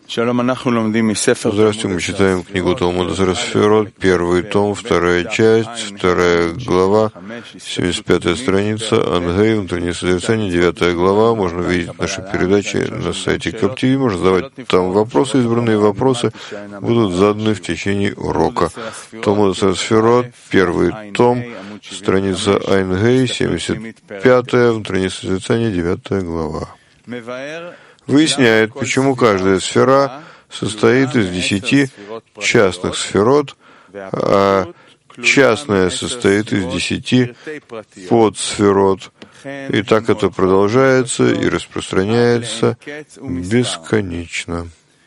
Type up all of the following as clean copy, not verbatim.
Здравствуйте, мы читаем книгу Талмуда Сферот, первый том, вторая часть, вторая глава, 75-я страница, Ангей, внутреннее созерцание, 9 глава. Можно видеть наши передачи на сайте КапТВ, можно задавать там вопросы, избранные вопросы будут заданы в течение урока. Талмуд Сферот, первый том, страница Ангей, 75-я, внутреннее созерцание, 9 глава. Выясняет, почему каждая сфера состоит из 10 частных сферот, а частная состоит из 10 подсферот. И так это продолжается и распространяется бесконечно.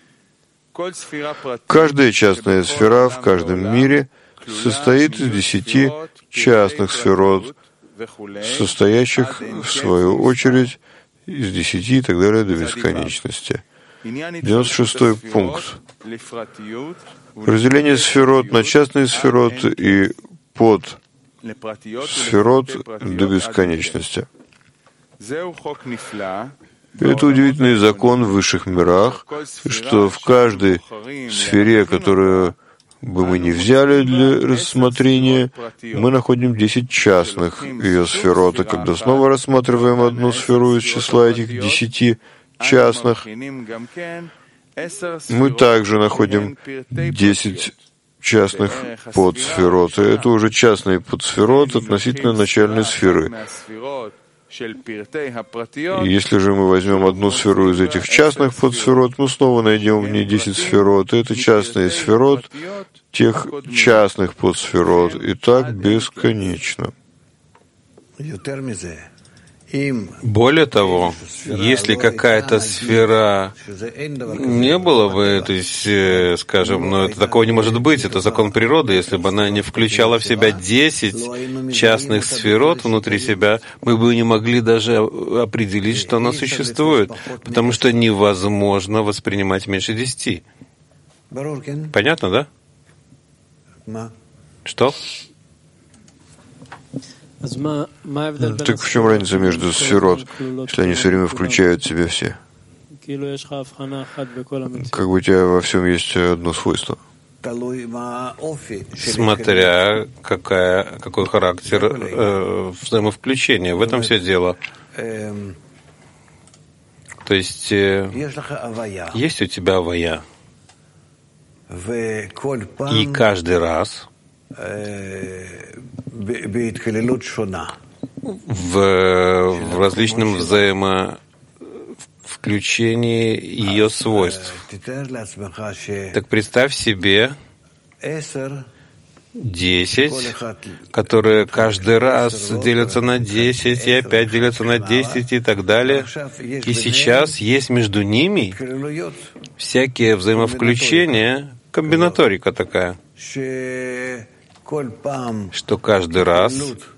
Каждая частная сфера в каждом мире состоит из 10 частных сферот, состоящих, в свою очередь, из 10 и так далее до бесконечности. 96-й пункт. Разделение сферот на частные сферот и под сферот до бесконечности. Это удивительный закон в высших мирах, что в каждой сфере, которую бы мы не взяли для рассмотрения, мы находим 10 частных ее сферот, и когда снова рассматриваем одну сферу из числа этих 10 частных, мы также находим 10 частных подсферот. И это уже частные подсферот относительно начальной сферы. И если же мы возьмем одну сферу из этих частных подсферот, мы снова найдем в ней 10 сферот. И это частные сферот тех частных подсферот. И так бесконечно. Более того, если какая-то сфера не было бы, то есть, скажем, но это такого не может быть, это закон природы, если бы она не включала в себя 10 частных сферот внутри себя, мы бы не могли даже определить, что она существует, потому что невозможно воспринимать меньше 10. Понятно, да? Что? Так в чем разница между сферот, если они все время включают в себя все? Как бы у тебя во всем есть одно свойство. Смотря какой характер взаимовключения. В этом все дело. То есть есть у тебя авая. И каждый раз в различном взаимовключении ее свойств. Так представь себе 10, которые каждый раз делятся на 10, и опять делятся на 10 и так далее. И сейчас есть между ними всякие взаимовключения, комбинаторика такая, что каждый раз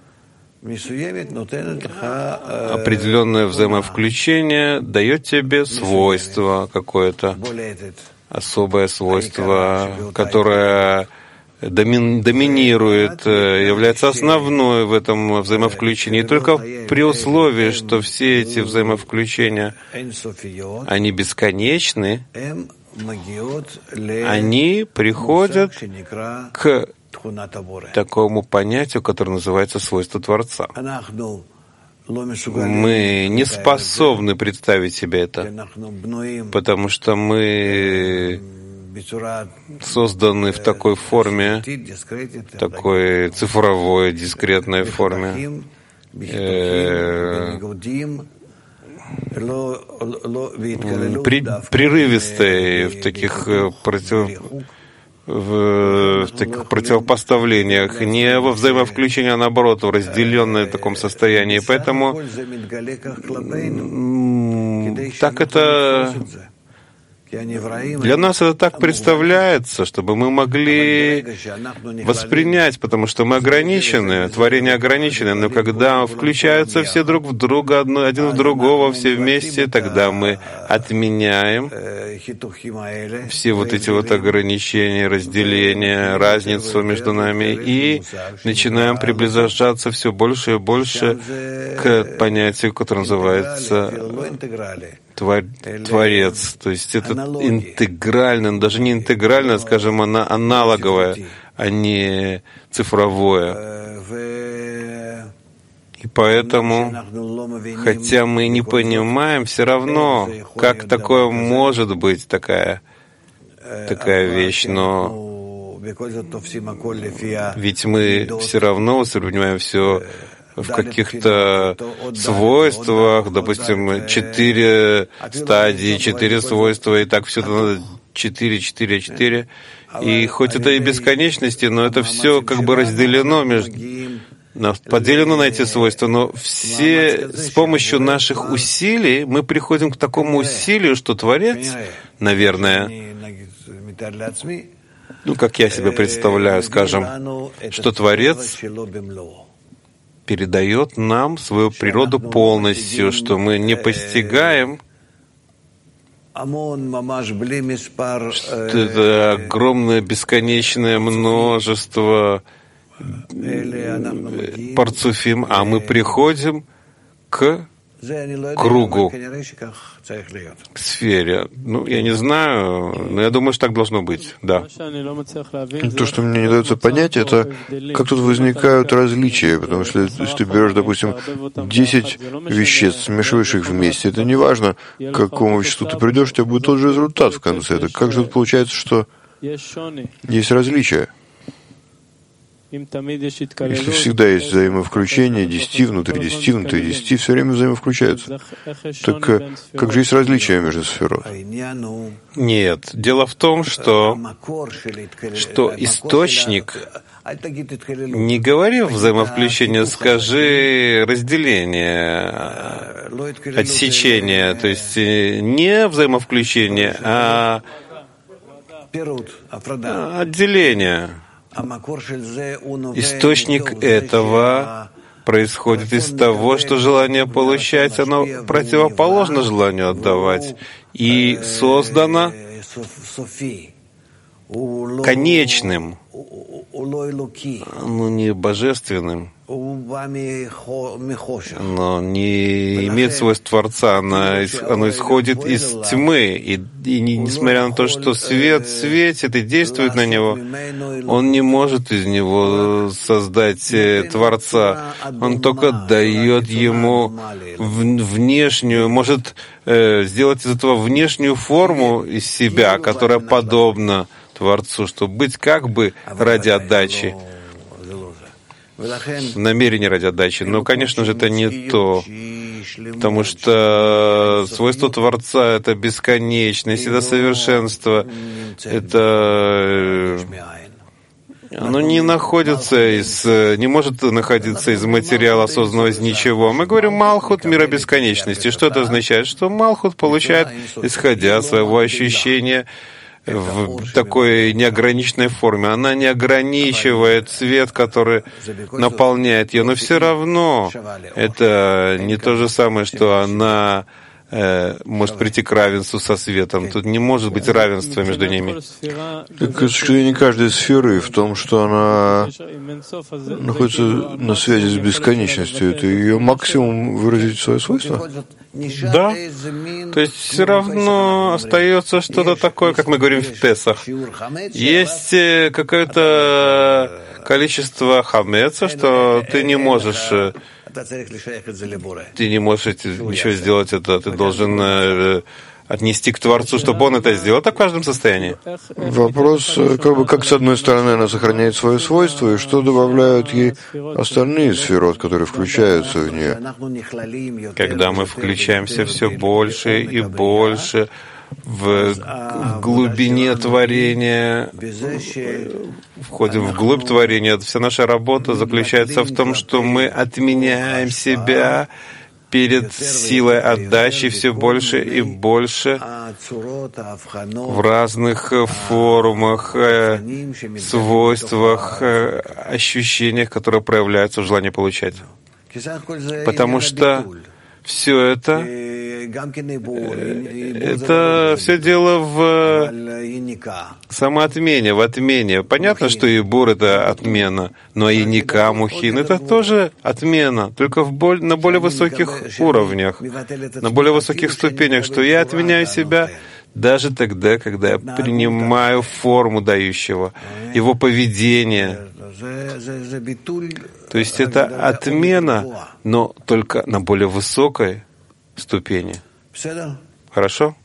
определенное взаимовключение дает тебе свойство какое-то, особое свойство, которое доминирует, является основной в этом взаимовключении. И только при условии, что все эти взаимовключения, они бесконечны, они приходят к такому понятию, которое называется свойство Творца. Мы не способны представить себе это, потому что мы созданы в такой при прерывистой, в таких противопоставлениях, не во взаимовключении, а наоборот, в разделенном таком состоянии. Поэтому так это для нас это так представляется, чтобы мы могли воспринять, потому что мы ограничены, творение ограничено, но когда включаются все друг в друга, один в другого, все вместе, тогда мы отменяем все вот эти вот ограничения, разделения, разницу между нами и начинаем приближаться все больше и больше к понятию, которое называется Творец. То есть это интегрально, даже не интегрально, скажем, она аналоговая, а не цифровое. И поэтому, хотя мы не понимаем, все равно, как такое может быть, такая вещь, но ведь мы все равно воспринимаем все в каких-то свойствах, допустим, 4 стадии, 4 свойства, и так все надо 4, 4, 4. И хоть это и бесконечности, но это все как бы разделено поделено на эти свойства, но все с помощью наших усилий мы приходим к такому усилию, что Творец, наверное, как я себе представляю, скажем, что Творец передает нам свою природу полностью, что мы не постигаем, что это огромное бесконечное множество парцуфим, а мы приходим к кругу, к сфере. Я не знаю, но я думаю, что так должно быть, да. То, что мне не дается понять, это как тут возникают различия, потому что если ты берешь, допустим, 10 веществ, смешиваешь их вместе, это не важно, к какому веществу ты придешь, у тебя будет тот же результат в конце. Это как же тут получается, что есть различия? Если всегда есть взаимовключение, 10 внутри 10, внутри 10, все время взаимовключаются. Так как же есть различия между сферот? Нет. Дело в том, что источник, не говори взаимовключение, скажи разделение, отсечение, то есть не взаимовключение, а отделение. Источник этого происходит из того, что желание получать, оно противоположно желанию отдавать, и создано конечным, но не божественным, но не имеет свойств Творца, оно исходит из тьмы, и несмотря на то, что свет светит и действует на него, он не может из него создать Творца, он только дает ему внешнюю, может сделать из этого внешнюю форму из себя, которая подобна Творцу, чтобы быть как бы ради отдачи, намерение ради отдачи. Но, конечно же, это не то, потому что свойство Творца — это бесконечность, это совершенство, оно не может находиться из материала осознанного из ничего. Мы говорим Малхут — мира бесконечности. Что это означает? Что Малхут получает, исходя от своего ощущения, в такой неограниченной форме. Она не ограничивает свет, который наполняет ее, но все равно это не то же самое, что она может прийти к равенству со светом. Тут не может быть равенства между ними. Так исключение каждой сферы в том, что она находится на связи с бесконечностью. Это ее максимум выразить свое свойство? Да. То есть все равно остается что-то такое, как мы говорим в Песах. Есть какое-то количество хамеца, что ты не можешь ничего сделать это. Ты должен отнести к Творцу, чтобы он это сделал. Так в каждом состоянии. Вопрос, как с одной стороны она сохраняет свое свойство, и что добавляют ей остальные сферот, которые включаются в нее. Когда мы включаемся все больше и больше в глубине творения, входим вглубь творения, вся наша работа заключается в том, что мы отменяем себя перед силой отдачи все больше и больше в разных формах, свойствах, ощущениях, которые проявляются в желании получать. Потому что все это все дело в самоотмене, в отмене. Понятно, что Ибур — это отмена, но и Ника, Мухин — это тоже отмена, только на более высоких уровнях, на более высоких ступенях, что я отменяю себя даже тогда, когда я принимаю форму дающего, его поведение. То есть это отмена, но только на более высокой ступени. Хорошо?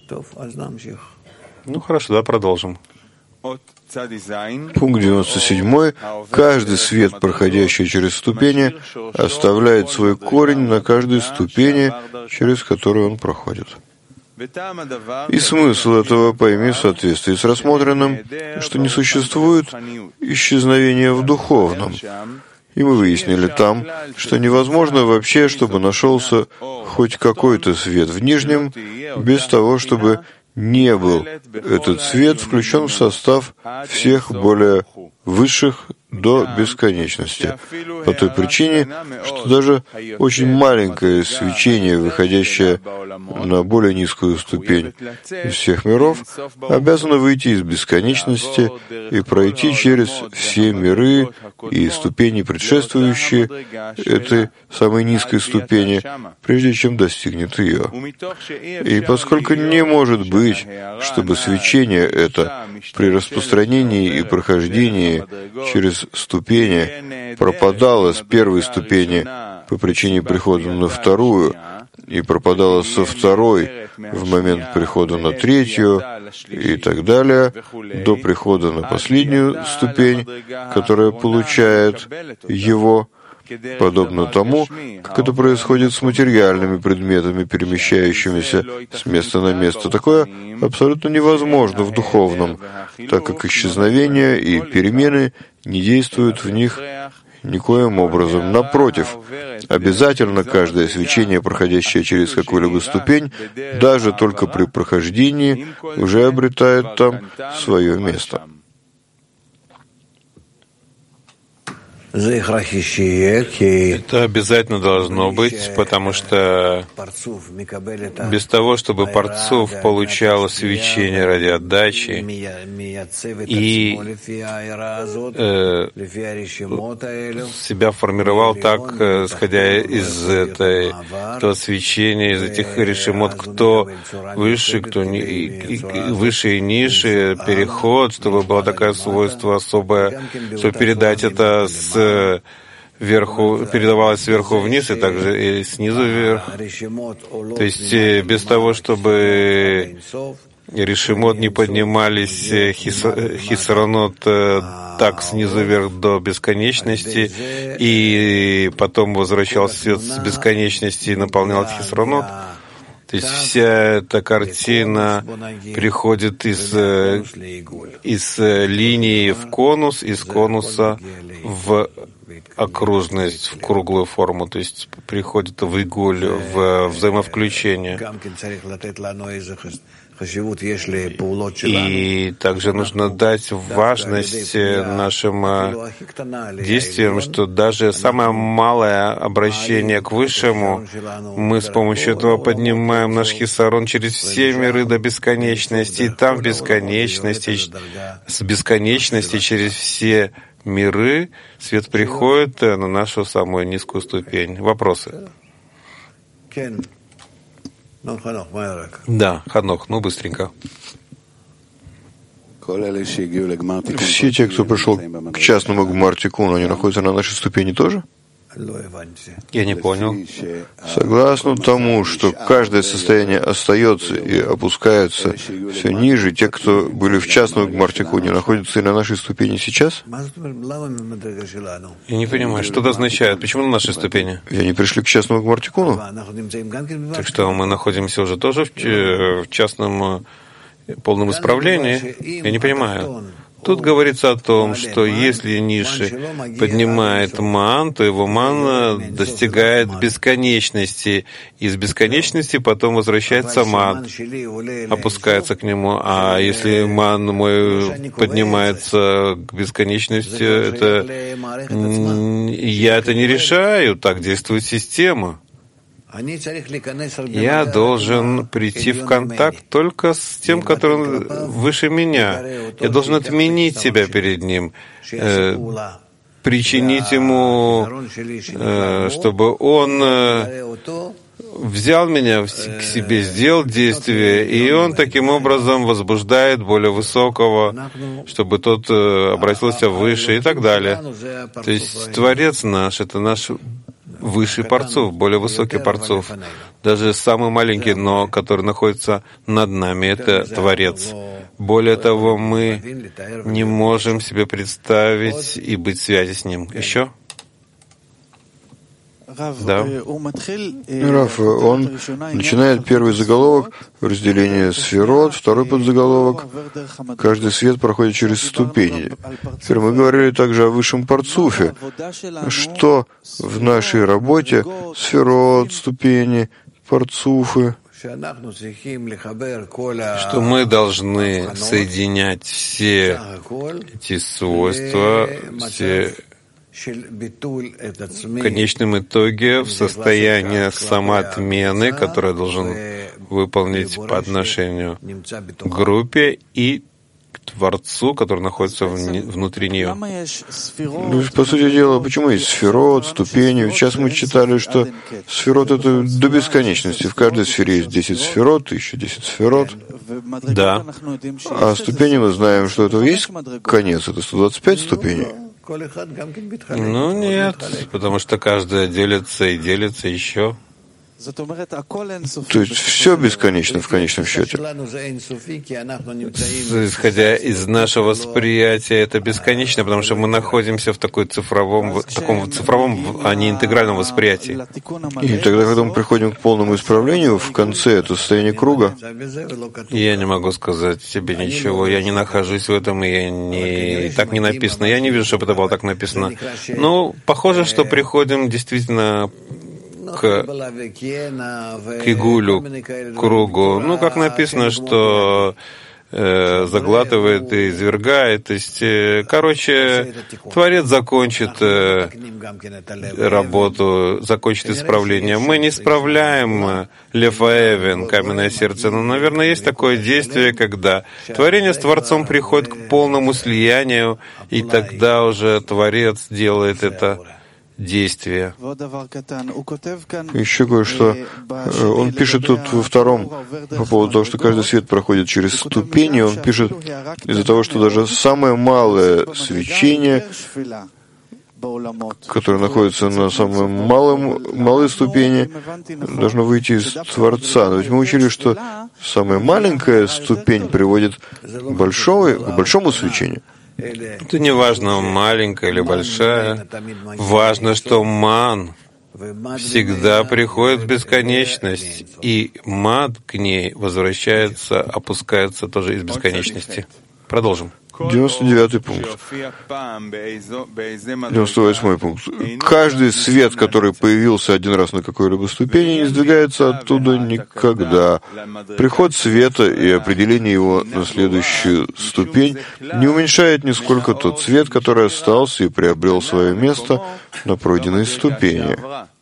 Ну хорошо, да, продолжим. Пункт 97. Каждый свет, проходящий через ступени, оставляет свой корень на каждой ступени, через которую он проходит. И смысл этого пойми в соответствии с рассмотренным, что не существует исчезновения в духовном. И мы выяснили там, что невозможно вообще, чтобы нашелся хоть какой-то свет в нижнем, без того, чтобы не был этот свет включен в состав всех более высших до бесконечности. По той причине, что даже очень маленькое свечение, выходящее на более низкую ступень из всех миров, обязано выйти из бесконечности и пройти через все миры и ступени, предшествующие этой самой низкой ступени, прежде чем достигнет ее. И поскольку не может быть, чтобы свечение это при распространении и прохождении через ступени пропадало с первой ступени по причине прихода на вторую и пропадало со второй в момент прихода на третью и так далее, до прихода на последнюю ступень, которая получает его, подобно тому, как это происходит с материальными предметами, перемещающимися с места на место. Такое абсолютно невозможно в духовном, так как исчезновение и перемены не действуют в них никоим образом. Напротив, обязательно каждое свечение, проходящее через какую-либо ступень, даже только при прохождении, уже обретает там свое место. Это обязательно должно быть, потому что без того, чтобы Парцуф получал свечение ради отдачи и себя формировал так, исходя из этого свечения, из этих решимот, кто выше, кто выше и ниже, переход, чтобы было такое свойство особое, чтобы передать это передавалось сверху вниз и также и снизу вверх. То есть без того, чтобы решимот не поднимались хисаронот так снизу вверх до бесконечности, и потом возвращался свет с бесконечности и наполнял хисаронот. То есть вся эта картина приходит из линии в конус, из конуса в окружность, в круглую форму, то есть приходит в игуль, в взаимовключение. И также нужно дать важность нашим действиям, что даже самое малое обращение к Высшему, мы с помощью этого поднимаем наш хисарон через все миры до бесконечности, и там в бесконечности, с бесконечности через все миры свет приходит на нашу самую низкую ступень. Вопросы? Да, Ханох, быстренько. Все те, кто пришел к частному Гмар-Тикуну, они находятся на нашей ступени тоже? Я не понял. Согласно тому, что каждое состояние остается и опускается все ниже, те, кто были в частном Гмар-Тикуне, находятся и на нашей ступени сейчас? Я не понимаю, что это означает? Почему на нашей ступени? И они пришли к частному Гмар-Тикуну? Так что мы находимся уже тоже в частном полном исправлении? Я не понимаю. Тут говорится о том, что если Ниши поднимает ман, то его ман достигает бесконечности. Из бесконечности потом возвращается ман, опускается к нему. А если ман мой поднимается к бесконечности, я это не решаю. Так действует система. Я должен прийти в контакт только с тем, который выше меня. Я должен отменить себя перед ним, причинить ему, чтобы он взял меня к себе, сделал действие, и он таким образом возбуждает более высокого, чтобы тот обратился выше и так далее. То есть Творец наш — это наш высший Парцуф, более высокий Парцуф. Даже самый маленький, но который находится над нами, это Творец. Более того, мы не можем себе представить и быть в связи с Ним. Еще? Да. Раф, он начинает первый заголовок разделение сферот, второй подзаголовок каждый свет проходит через ступени. Теперь мы говорили также о высшем Парцуфе. Что в нашей работе сферот, ступени, Парцуфы? Что мы должны соединять все эти свойства, все в конечном итоге в состояние самоотмены, которое должен выполнить по отношению к группе и к Творцу, который находится внутри нее. Ну, по сути дела, почему есть сферот, ступени? Сейчас мы читали, что сферот — это до бесконечности. В каждой сфере есть 10 сферот, еще 10 сферот. Да. А ступени мы знаем, что это есть конец, это 125 ступеней. Ну нет, потому что каждая делится и делится еще. То есть все бесконечно в конечном счете. Исходя из нашего восприятия, это бесконечно, потому что мы находимся в таком цифровом, а не интегральном восприятии. И тогда, когда мы приходим к полному исправлению, в конце это состояние круга. Я не могу сказать тебе ничего, я не нахожусь в этом, и так не написано. Я не вижу, чтобы это было так написано. Ну, похоже, что приходим действительно к Игулю, к кругу. Ну, как написано, что заглатывает и извергает. То есть, короче, Творец закончит работу, закончит исправление. Мы не исправляем Лефаэвен, каменное сердце, но, наверное, есть такое действие, когда творение с Творцом приходит к полному слиянию, и тогда уже Творец делает это действие. Еще кое-что. Он пишет тут во втором по поводу того, что каждый свет проходит через ступени. Он пишет из-за того, что даже самое малое свечение, которое находится на самой малой ступени, должно выйти из Творца. Но ведь мы учили, что самая маленькая ступень приводит к большому свечению. Это не важно, маленькая или большая. Важно, что ман всегда приходит в бесконечность, и мад к ней возвращается, опускается тоже из бесконечности. Продолжим. 99 пункт. 98 пункт. Каждый свет, который появился один раз на какой-либо ступени, не сдвигается оттуда никогда. Приход света и определение его на следующую ступень не уменьшает нисколько тот свет, который остался и приобрел свое место на пройденной ступени.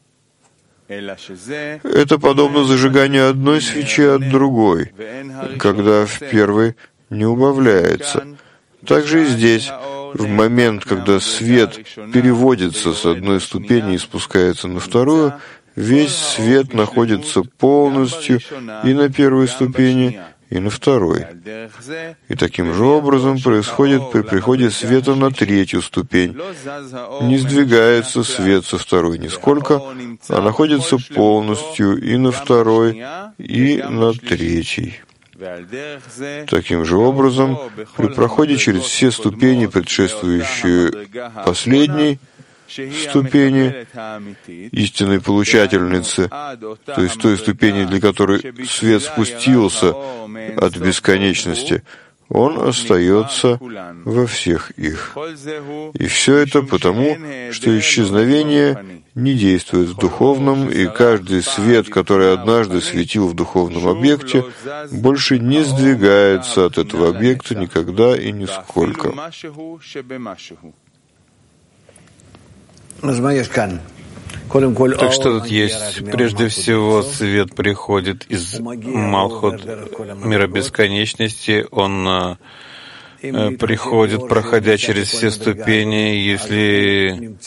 Это подобно зажиганию одной свечи от другой, когда в первой не убавляется. Также и здесь, в момент, когда свет переводится с одной ступени и спускается на вторую, весь свет находится полностью и на первой ступени, и на второй. И таким же образом происходит при приходе света на третью ступень. Не сдвигается свет со второй нисколько, а находится полностью и на второй, и на третьей. Таким же образом, при проходе через все ступени, предшествующие последней ступени, истинной получательницы, то есть той ступени, для которой свет спустился от бесконечности, он остается во всех их. И все это потому, что исчезновение не действует в духовном, и каждый свет, который однажды светил в духовном объекте, больше не сдвигается от этого объекта никогда и нисколько. Так что тут есть? Прежде всего, свет приходит из Малхут, мира бесконечности. Он приходит, проходя через все ступени. Если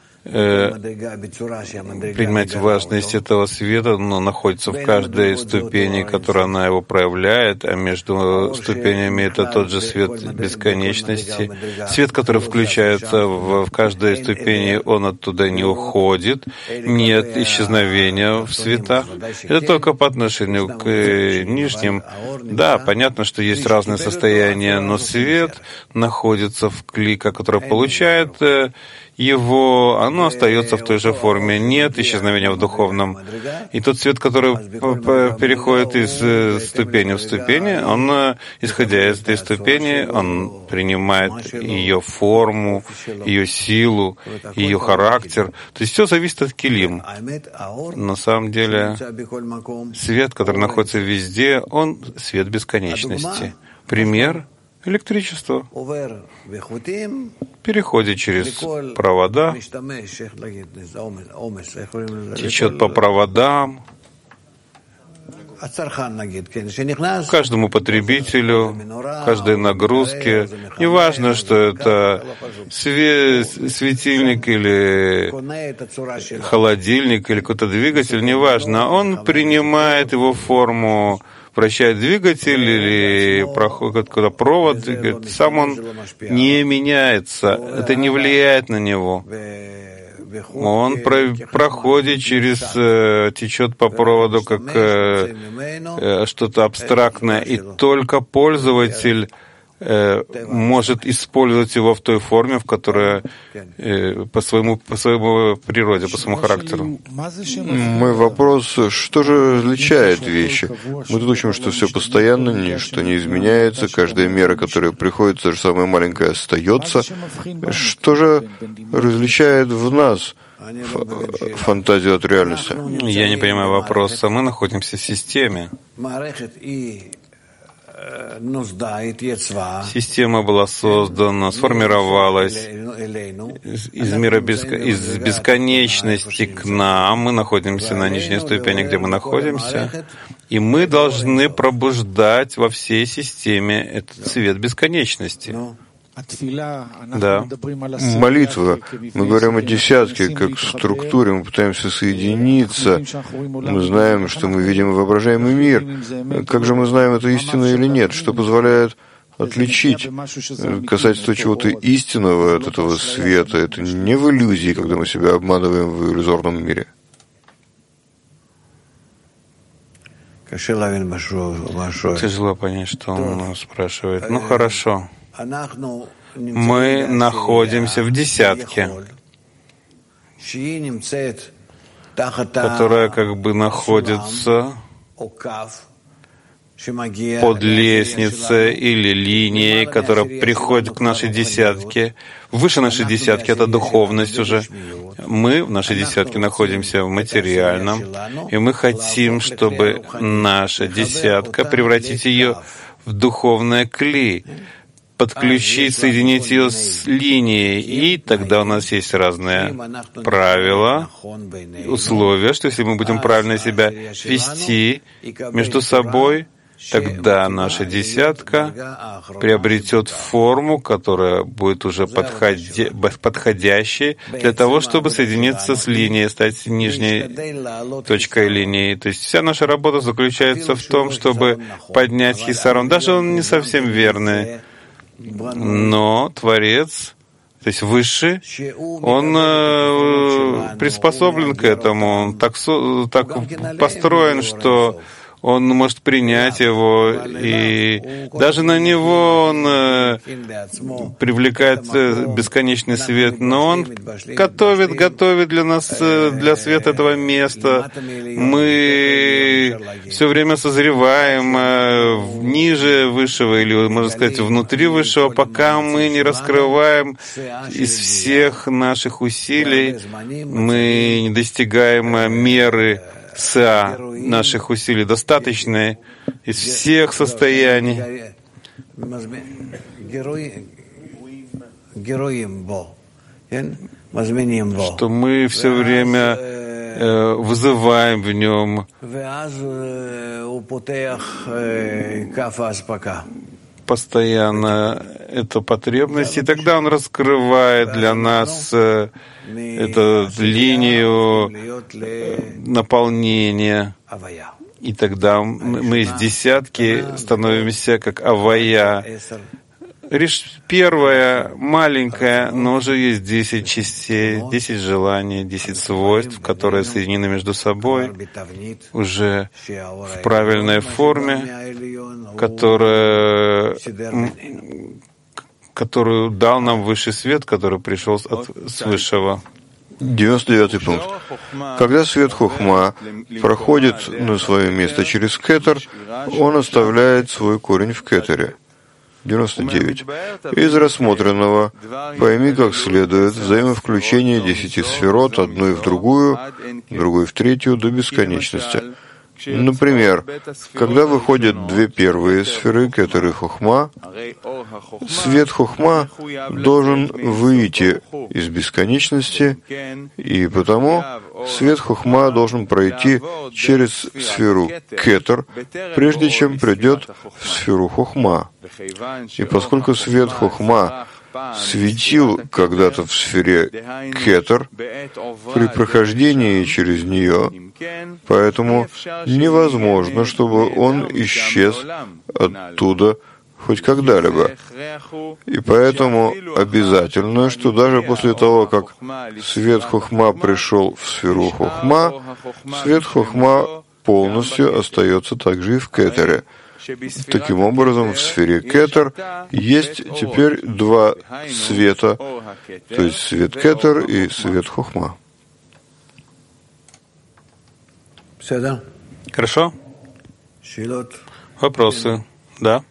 принимать важность этого света, но находится в каждой ступени, которая она его проявляет, а между ступенями это тот же свет бесконечности. Свет, который включается в каждой ступени, он оттуда не уходит, нет исчезновения в светах. Это только по отношению к нижним. Да, понятно, что есть разные состояния, но свет находится в клика, который получает его, оно остается в той же форме, нет исчезновения в духовном. И тот свет, который переходит из ступени в ступени, он, исходя из этой ступени, он принимает ее форму, ее силу, ее характер. То есть все зависит от килим. На самом деле, свет, который находится везде, он свет бесконечности. Пример — электричество переходит через провода, течет по проводам. Каждому потребителю, каждой нагрузке, неважно, что это светильник или холодильник или какой-то двигатель, неважно, он принимает его форму, вращает двигатель или проходит провод, сам он не меняется, это не влияет на него. Он проходит через, течет по проводу как что-то абстрактное, и только пользователь может использовать его в той форме, в которой по своему природе, по своему характеру. Мой вопрос, что же различает вещи? Мы тут учим, что все постоянно, ничто не изменяется, каждая мера, которая приходит, та же самая маленькая, остается. Что же различает в нас фантазию от реальности? Я не понимаю вопроса. Мы находимся в системе. Система была создана, сформировалась из мира из бесконечности к нам. Мы находимся на нижней ступени, где мы находимся, и мы должны пробуждать во всей системе этот свет бесконечности. Да. Молитва. Мы говорим о десятке, как структуре, мы пытаемся соединиться. Мы знаем, что мы видим воображаемый мир. Как же мы знаем, это истина или нет? Что позволяет отличить касательство чего-то истинного от этого света? Это не в иллюзии, когда мы себя обманываем в иллюзорном мире. Тяжело понять, что он спрашивает. Ну, хорошо. Мы находимся в десятке, которая как бы находится под лестницей или линией, которая приходит к нашей десятке. Выше нашей десятки — это духовность уже. Мы в нашей десятке находимся в материальном, и мы хотим, чтобы наша десятка, превратить ее в духовное кли, подключить, соединить ее с линией, и тогда у нас есть разные правила, условия, что если мы будем правильно себя вести между собой, тогда наша десятка приобретет форму, которая будет уже подходящей для того, чтобы соединиться с линией, стать нижней точкой линии. То есть вся наша работа заключается в том, чтобы поднять хисарон. Даже он не совсем верный, но Творец, то есть Высший, он приспособлен к этому, он так построен, что он может принять его, и даже на него он привлекает бесконечный свет, но он готовит для нас, для света этого места. Мы все время созреваем ниже Высшего, или, можно сказать, внутри Высшего, пока мы не раскрываем из всех наших усилий, мы не достигаем меры наших усилий достаточные из всех состояний. что мы все время вызываем в нем постоянно эту потребность, и тогда он раскрывает для нас эту линию наполнения, и тогда мы из десятки становимся как авая. Лишь первая, маленькая, но уже есть 10 частей, 10 желаний, 10 свойств, которые соединены между собой, уже в правильной форме, которую дал нам высший свет, который пришел с высшего. 99-й пункт. Когда свет Хохма проходит на свое место через кетер, он оставляет свой корень в кетере. 99. Из рассмотренного пойми как следует взаимовключение 10 сферот, одной в другую, другой в третью, до бесконечности. Например, когда выходят две первые сферы, кетер и Хохма, свет Хохма должен выйти из бесконечности, и потому свет Хохма должен пройти через сферу кетер, прежде чем придет в сферу Хохма. И поскольку свет Хохма светил когда-то в сфере кетер при прохождении через нее, поэтому невозможно, чтобы он исчез оттуда хоть когда-либо. И поэтому обязательно, что даже после того, как свет Хохма пришел в сферу Хохма, свет Хохма полностью остается также и в кетере. Таким образом, в сфере кетер есть теперь два света, то есть свет кетер и свет Хохма. Хорошо? Вопросы? Да?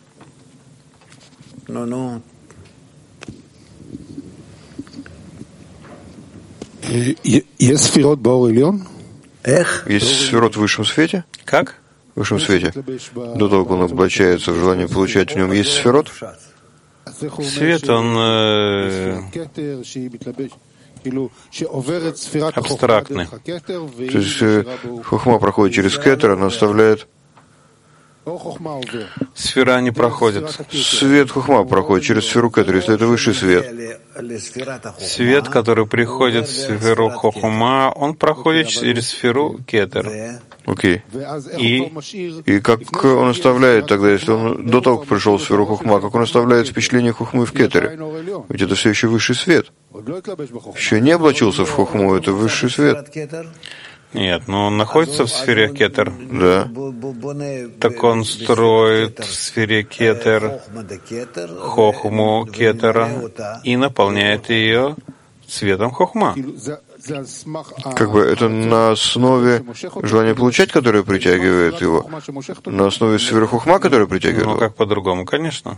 Есть сферот баор эльон? Есть сферот в высшем свете? Как? В высшем свете. До того, как он облачается в желание получать в нем, есть сферот? Свет, он абстрактный. То есть Хохма проходит через кетер, она оставляет... Сфера не проходит. Свет Хохма проходит через сферу кетер, если это высший свет. Свет, который приходит в сферу Хохма, он проходит через сферу кетер. Окей. И как он оставляет тогда, если он до того, как пришел в сферу Хохма, как он оставляет впечатление Хохмы в кетере? Ведь это все еще высший свет. Еще не облачился в Хохму, это высший свет. Нет, но он находится в сфере кетер. Да. Так он строит в сфере кетер хохму кетера и наполняет ее цветом хохма. Как бы это на основе желания получать, которое притягивает его? На основе сферы Хохма, которая притягивает его? Ну, как по-другому, конечно.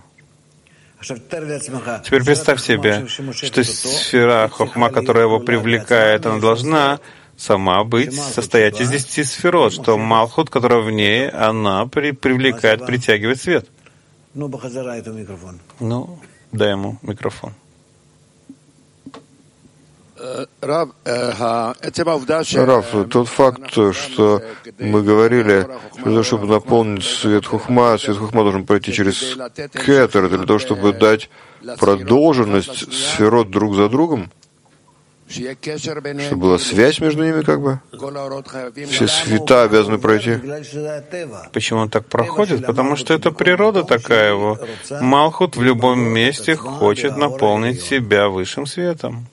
Теперь представь себе, что сфера Хохма, которая его привлекает, она должна сама состоять из 10 сферот, что Малхут, которая в ней, она привлекает, притягивает свет. Ну, дай ему микрофон. Рав, тот факт, что мы говорили, что для того, чтобы наполнить свет Хохма должен пройти через кетер, для того, чтобы дать продолженность сферот друг за другом, чтобы была связь между ними, как бы. Все света обязаны пройти. Почему он так проходит? Потому что это природа такая его. Малхут в любом месте хочет наполнить себя высшим светом.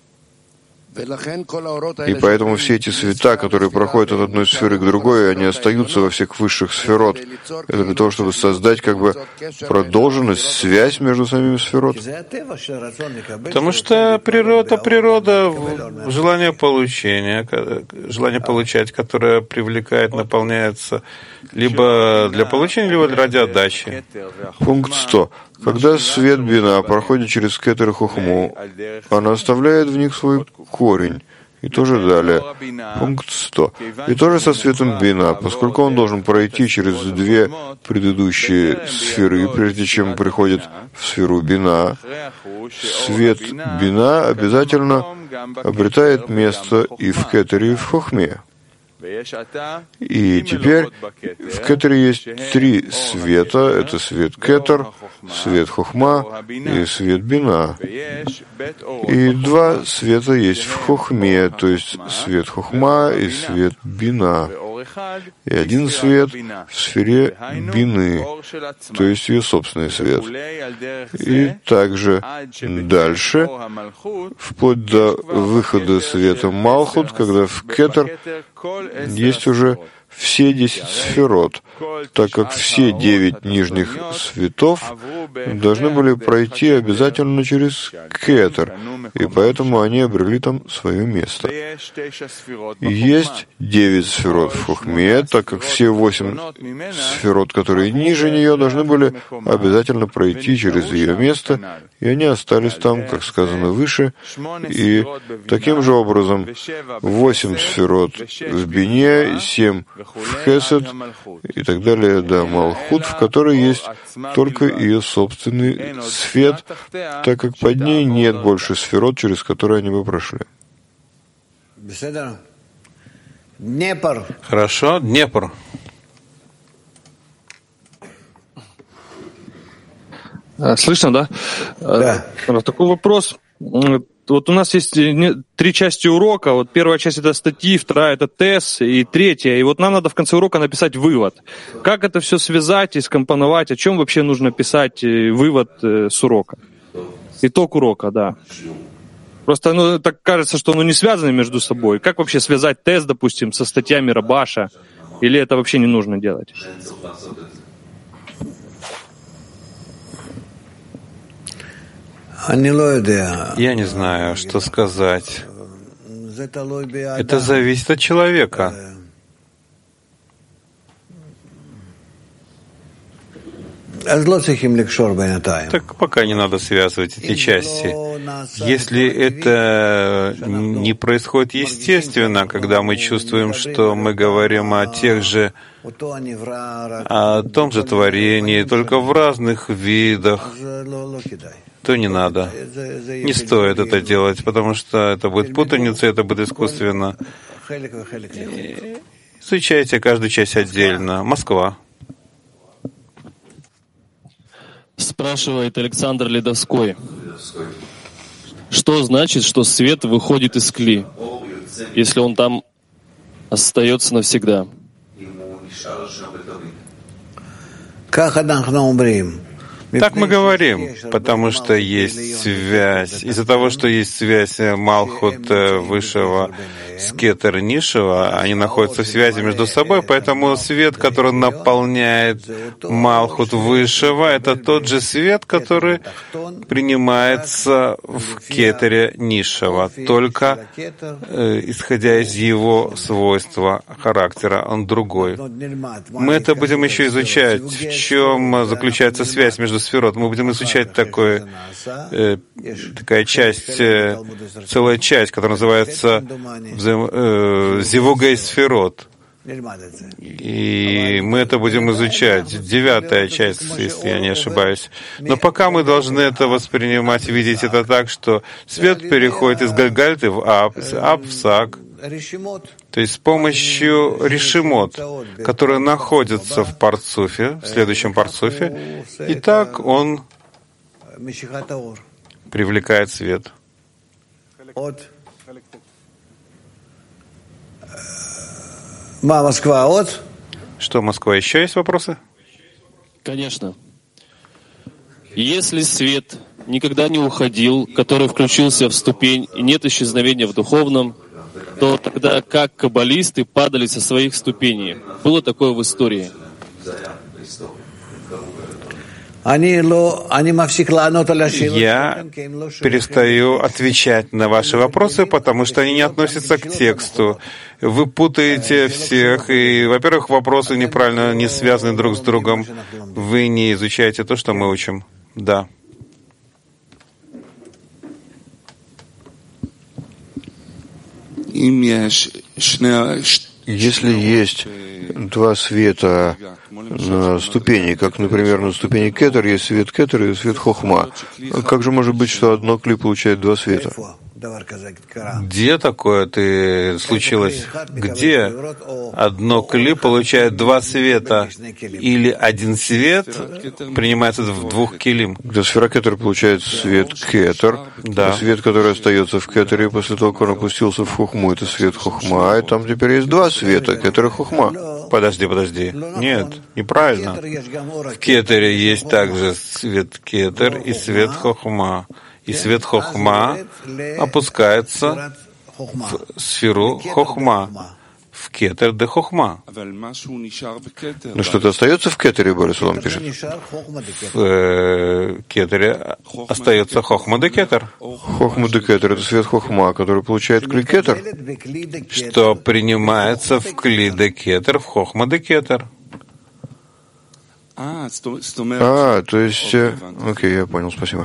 И поэтому все эти света, которые проходят от одной сферы к другой, они остаются во всех высших сферот. Это для того, чтобы создать как бы продолженность, связь между самими сферот. Потому что природа, желание получения, желание получать, которое привлекает, наполняется либо для получения, либо ради отдачи. Пункт 100. Когда свет Бина проходит через кетер и Хохму, она оставляет в них свой корень, И тоже далее. Пункт 100. И тоже со светом бина, поскольку он должен пройти через две предыдущие сферы, прежде чем приходит в сферу бина, свет бина обязательно обретает место и в кетере, и в хохме. И теперь в кетере есть три света. Это свет кетер, свет хохма и свет бина. И два света есть в хохме, то есть свет хохма и свет бина. И один свет в сфере бины, то есть ее собственный свет. И также дальше, вплоть до выхода света Малхут, когда в кетер есть уже все 10 сферот, так как все 9 нижних светов должны были пройти обязательно через кетер, и поэтому они обрели там свое место. И есть 9 сферот в хохме, так как все 8 сферот, которые ниже нее, должны были обязательно пройти через ее место, и они остались там, как сказано выше, и таким же образом 8 сферот в бине, 7 в хесед и так далее до Малхут, в которой есть только ее собственный свет, так как под ней нет больше сферот, через которые они бы прошли. Хорошо, Днепр. Слышно, да? Да. Такой вопрос. Вот у нас есть 3 части урока. Вот первая часть — это статьи, вторая — это тест, и третья. И вот нам надо в конце урока написать вывод. Как это все связать и скомпоновать? О чем вообще нужно писать вывод с урока? Итог урока, да. Просто так кажется, что не связаны между собой. Как вообще связать тест, допустим, со статьями Рабаша? Или это вообще не нужно делать? Я не знаю, что сказать. Это зависит от человека. Так пока не надо связывать эти части. Если это не происходит естественно, когда мы чувствуем, что мы говорим о том же творении, только в разных видах, то не надо. Не стоит это делать, потому что это будет путаница, это будет искусственно. Изучайте каждую часть отдельно. Москва. Спрашивает Александр Ледовской. Что значит, что свет выходит из кли, если он там остается навсегда? Так мы говорим, потому что есть связь. Из-за того, что есть связь Малхут Высшего с Кетер Низшего, они находятся в связи между собой, поэтому свет, который наполняет Малхут Высшего, это тот же свет, который принимается в Кетере Низшего, только исходя из его свойства, характера, он другой. Мы это будем еще изучать, в чем заключается связь между сферот. Мы будем изучать такая часть, целая часть, которая называется Зивугай сферот. И мы это будем изучать. 9-я часть, если я не ошибаюсь. Но пока мы должны это воспринимать, видеть это так, что свет переходит из Гальгальты в Ап, в Сак. То есть с помощью решимот, которые находятся в парцуфе, в следующем парцуфе, и так он привлекает свет. Москва, Что, Москва, еще есть вопросы? Конечно. Если свет никогда не уходил, который включился в ступень, и нет исчезновения в духовном, то тогда как каббалисты падали со своих ступеней? Было такое в истории. Я перестаю отвечать на ваши вопросы, потому что они не относятся к тексту. Вы путаете всех, и, во-первых, вопросы неправильно не связаны друг с другом. Вы не изучаете то, что мы учим. Да. Если есть два света на ступени, как, например, на ступени кетер есть свет кетер и свет хохма, как же может быть, что одно кли получает два света? Где такое случилось? Где одно кли получает два света? Или один свет принимается в двух килим? Когда сфера кетер получает свет кетер, да. Свет, который остается в кетере после того, как он опустился в хохму, это свет хохма, и там теперь есть два света, кетер и хохма. Подожди. Нет, неправильно. В кетере есть также свет кетер и свет хохма. И свет хохма опускается в сферу хохма, в кетер де хохма. Но что-то остается в кетере, Борисулам пишет. В кетере остается хохма де кетер. Хохма де кетер — это свет хохма, который получает кли кетер. Что принимается в кли де кетер, в хохма де кетер. То есть... Окей, я понял, спасибо.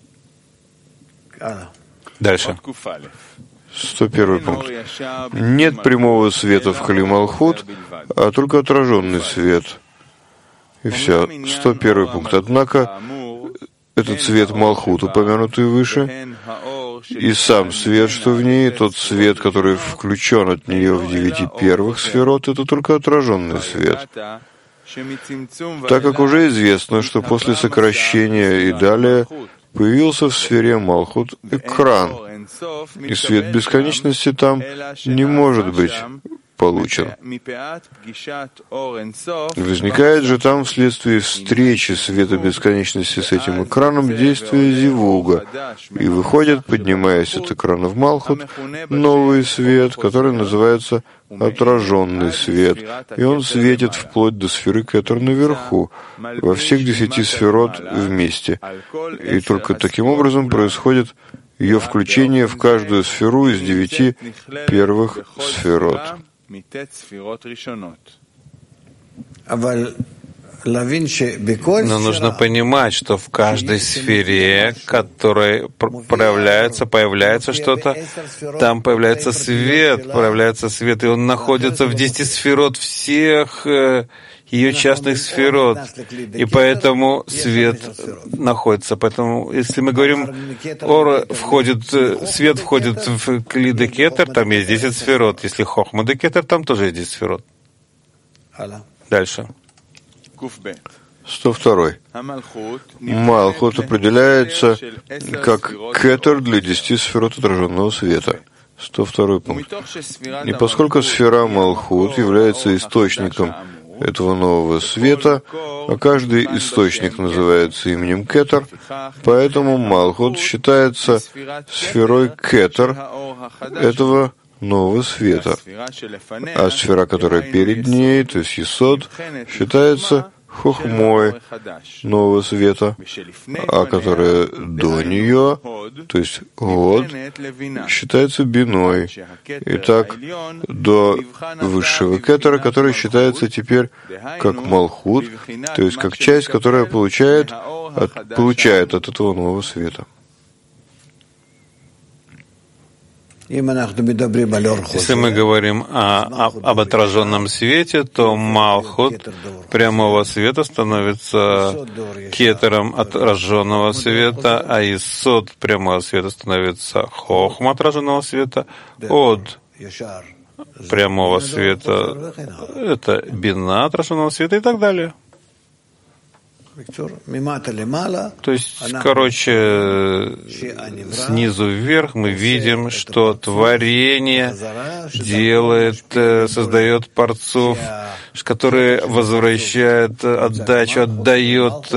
Дальше. 101 пункт. Нет прямого света в Кли Малхут, а только отраженный свет. И все. 101 пункт. Однако этот свет Малхут, упомянутый выше, и сам свет, что в ней, тот свет, который включен от нее в 9 первых сферот, это только отраженный свет. Так как уже известно, что после сокращения и далее появился в сфере Малхут экран, и свет бесконечности там не может быть получен. Возникает же там вследствие встречи света бесконечности с этим экраном действие зивуга, и выходит, поднимаясь от экрана в Малхут, новый свет, который называется отраженный свет, и он светит вплоть до сферы кетер наверху, во всех 10 сферот вместе. И только таким образом происходит ее включение в каждую сферу из 9 первых сферот. Но нужно понимать, что в каждой сфере, которой появляется что-то, там появляется свет, и он находится в 10 сферот свех ее частных сферот, и поэтому свет находится. Поэтому, если мы говорим, свет входит в кли де кетер, там есть 10 сферот. Если хохма де кетер, там тоже есть 10 сферот. Дальше. 102. Малхут определяется как кетер для 10 сферот отраженного света. 102 пункт. И поскольку сфера Малхут является источником этого нового света, а каждый источник называется именем кетер, поэтому Малхут считается сферой кетер этого нового света, а сфера, которая перед ней, то есть Есод, считается хохмой нового света, а которая до нее, то есть Год, считается биной. Итак, до высшего кетера, который считается теперь как Малхут, то есть как часть, которая получает от этого нового света. Если мы говорим об отраженном свете, то Малхут прямого света становится кетером отраженного света, а Исод прямого света становится хохма отраженного света, Од прямого света — это бина отраженного света и так далее. То есть, снизу вверх мы видим, что творение создает парцуф, который возвращает отдачу, отдает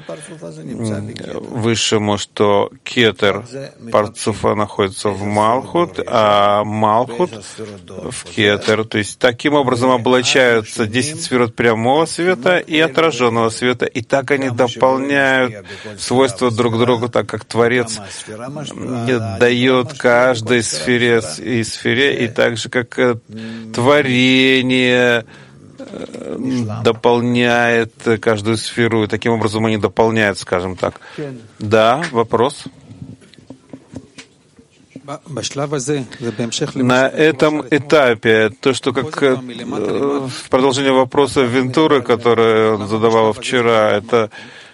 высшему, что кетер парцуфа находится в Малхут, а Малхут в кетер. То есть, таким образом облачаются 10 сферот прямого света и отраженного света, и так они дополняют свойства друг другу, так как Творец дает каждой сфере и сфере, и так же, как творение дополняет каждую сферу, и таким образом они дополняют, скажем так. Да, вопрос? На этом этапе, то, что как в продолжение вопроса Вентуры, который он задавал вчера, это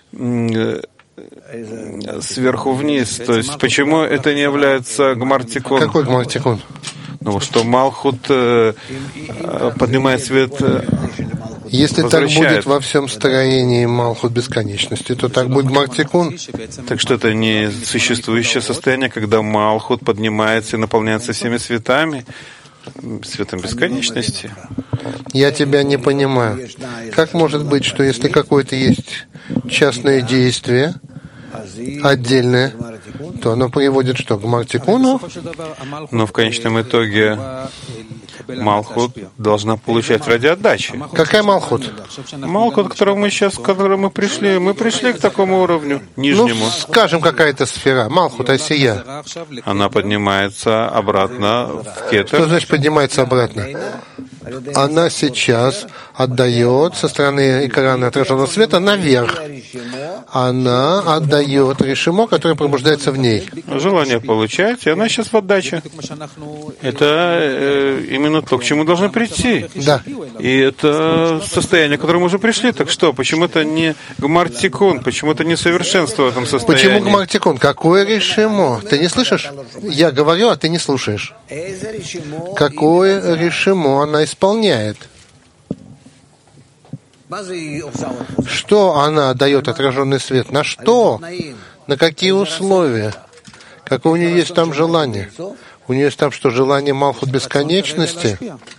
сверху вниз. То есть почему это не является гмар-тикун? Какой гмар-тикун? Ну, что Малхут поднимает свет. Если так будет во всем строении Малхут бесконечности, то так будет гмар-тикун. Так что это не существующее состояние, когда Малхут поднимается и наполняется всеми светами, светом бесконечности. Я тебя не понимаю. Как может быть, что если какое-то есть частное действие, отдельное, то оно приводит что, к гмар-тикуну? Но в конечном итоге Малхут должна получать ради отдачи. Какая Малхут? Малхут, к которому мы пришли. Мы пришли к такому уровню, нижнему. Ну, скажем, какая-то сфера. Малхут, Асия. Она поднимается обратно в кетер. Что значит поднимается обратно? Она сейчас отдает со стороны экрана отраженного света наверх. Она отдает решимо, которое пробуждается в ней. Желание получать, и она сейчас в отдаче. Это именно то, к чему должны прийти. Да. И это состояние, к которому мы уже пришли. Так что, почему это не гмар-тикун, почему это не совершенство в этом состоянии? Почему гмар-тикун? Какое решимо? Ты не слышишь? Я говорю, а ты не слушаешь. Какое решимо она исполняет? Что она дает отраженный свет? На что? На какие условия? Какое у нее есть там желание? У нее есть там что, желание Малхут бесконечности?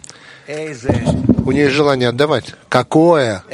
У нее есть желание отдавать. Какое?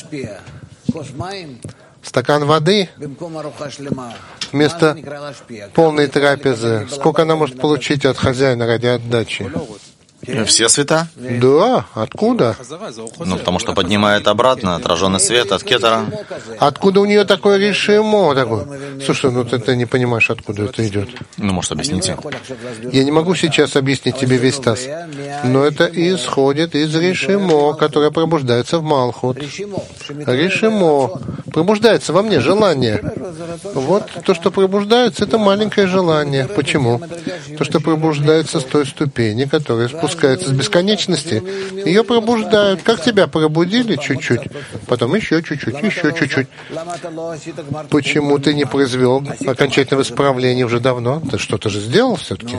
Стакан воды вместо полной трапезы. Сколько она может получить от хозяина ради отдачи? Все света? Да, откуда? Ну, потому что поднимает обратно отраженный свет от кетера. Откуда у нее такое решимо? Слушай, ну ты не понимаешь, откуда это идет. Ну, может, объясните. Я не могу сейчас объяснить тебе весь таз, но это исходит из решимо, которое пробуждается в Малхут. Решимо. Пробуждается во мне желание. Вот то, что пробуждается, это маленькое желание. Почему? То, что пробуждается с той ступени, которая спускается с бесконечности, ее пробуждают. Как тебя пробудили чуть-чуть, потом еще чуть-чуть, еще чуть-чуть. Почему ты не произвел окончательного исправления уже давно? Ты что-то же сделал все-таки?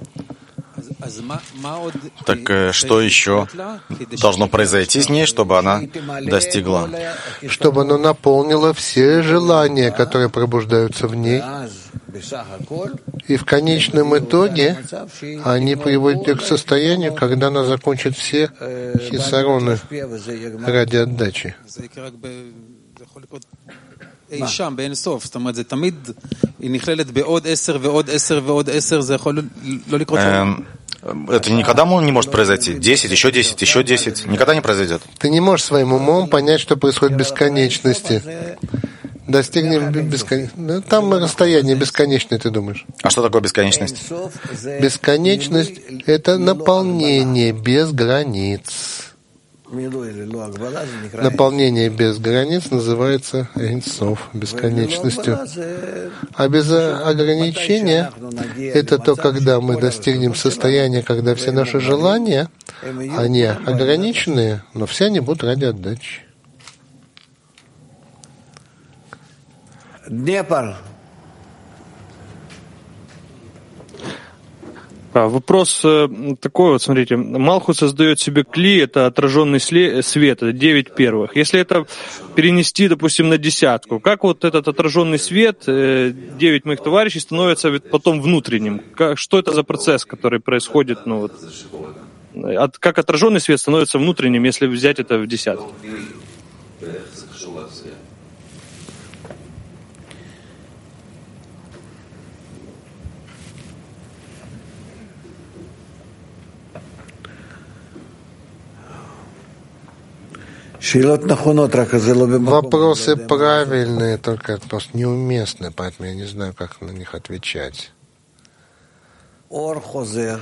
Так что еще должно произойти с ней, чтобы она достигла? Чтобы она наполнила все желания, которые пробуждаются в ней. И в конечном итоге они приводят ее к состоянию, когда она закончит все хисароны ради отдачи. Это никогда не может произойти. 10, еще 10, еще 10. Никогда не произойдет. Ты не можешь своим умом понять, что происходит в бесконечности. Достигнем бесконечности. Там расстояние бесконечное, ты думаешь. А что такое бесконечность? Бесконечность — это наполнение без границ. Наполнение без границ называется Эйн Соф, бесконечностью. А без ограничения — это то, когда мы достигнем состояния, когда все наши желания, они ограниченные, но все они будут ради отдачи. Вопрос такой вот, смотрите. Малхут создает себе кли, это отраженный свет, это 9 первых. Если это перенести, допустим, на десятку, как вот этот отраженный свет, 9 моих товарищей, становится потом внутренним? Что это за процесс, который происходит? Ну, вот, как отраженный свет становится внутренним, если взять это в десятку? Вопросы правильные, только просто неуместные, поэтому я не знаю, как на них отвечать.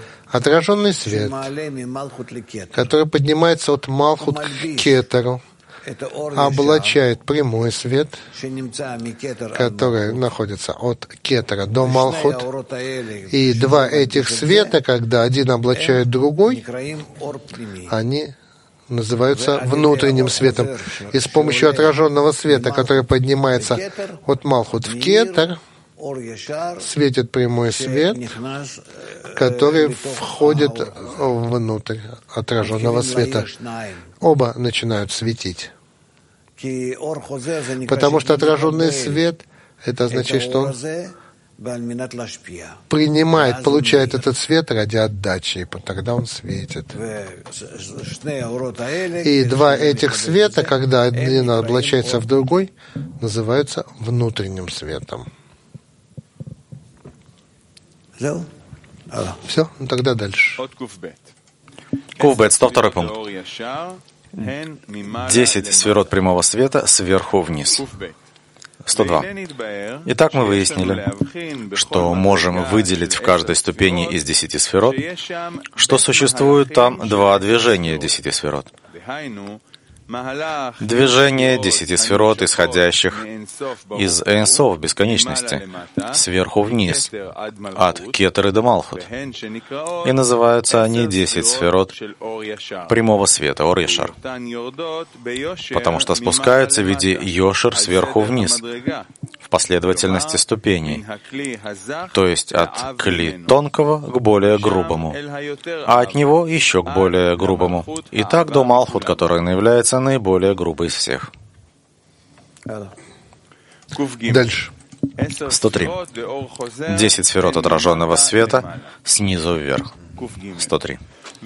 Отраженный свет, который поднимается от Малхут к Кетеру, облачает прямой свет, который находится от кетера до Малхут. И два этих света, когда один облачает другой, они называются внутренним светом. И с помощью отраженного света, который поднимается от Малхут в кетер, светит прямой свет, который входит внутрь отраженного света. Оба начинают светить. Потому что отраженный свет, это означает, что он принимает, получает этот свет ради отдачи, и тогда он светит. И два этих света, когда один облачается в другой, называются внутренним светом. Все? Ну тогда дальше. Кувбет, 102 пункт. 10 сферот прямого света сверху вниз. 102. Итак, мы выяснили, что можем выделить в каждой ступени из 10 сферот, что существует там два движения 10 сферот. Движение 10 сферот, исходящих из Эйн-Соф, бесконечности, сверху вниз, от Кетера до Малхут. И называются они 10 сферот прямого света, Ор-Яшар, потому что спускаются в виде Йошер сверху вниз, в последовательности ступеней, то есть от кли тонкого к более грубому, а от него еще к более грубому, и так до Малхут, который является наиболее грубой из всех. Дальше. 103. 10 сферот отраженного света снизу вверх. 103.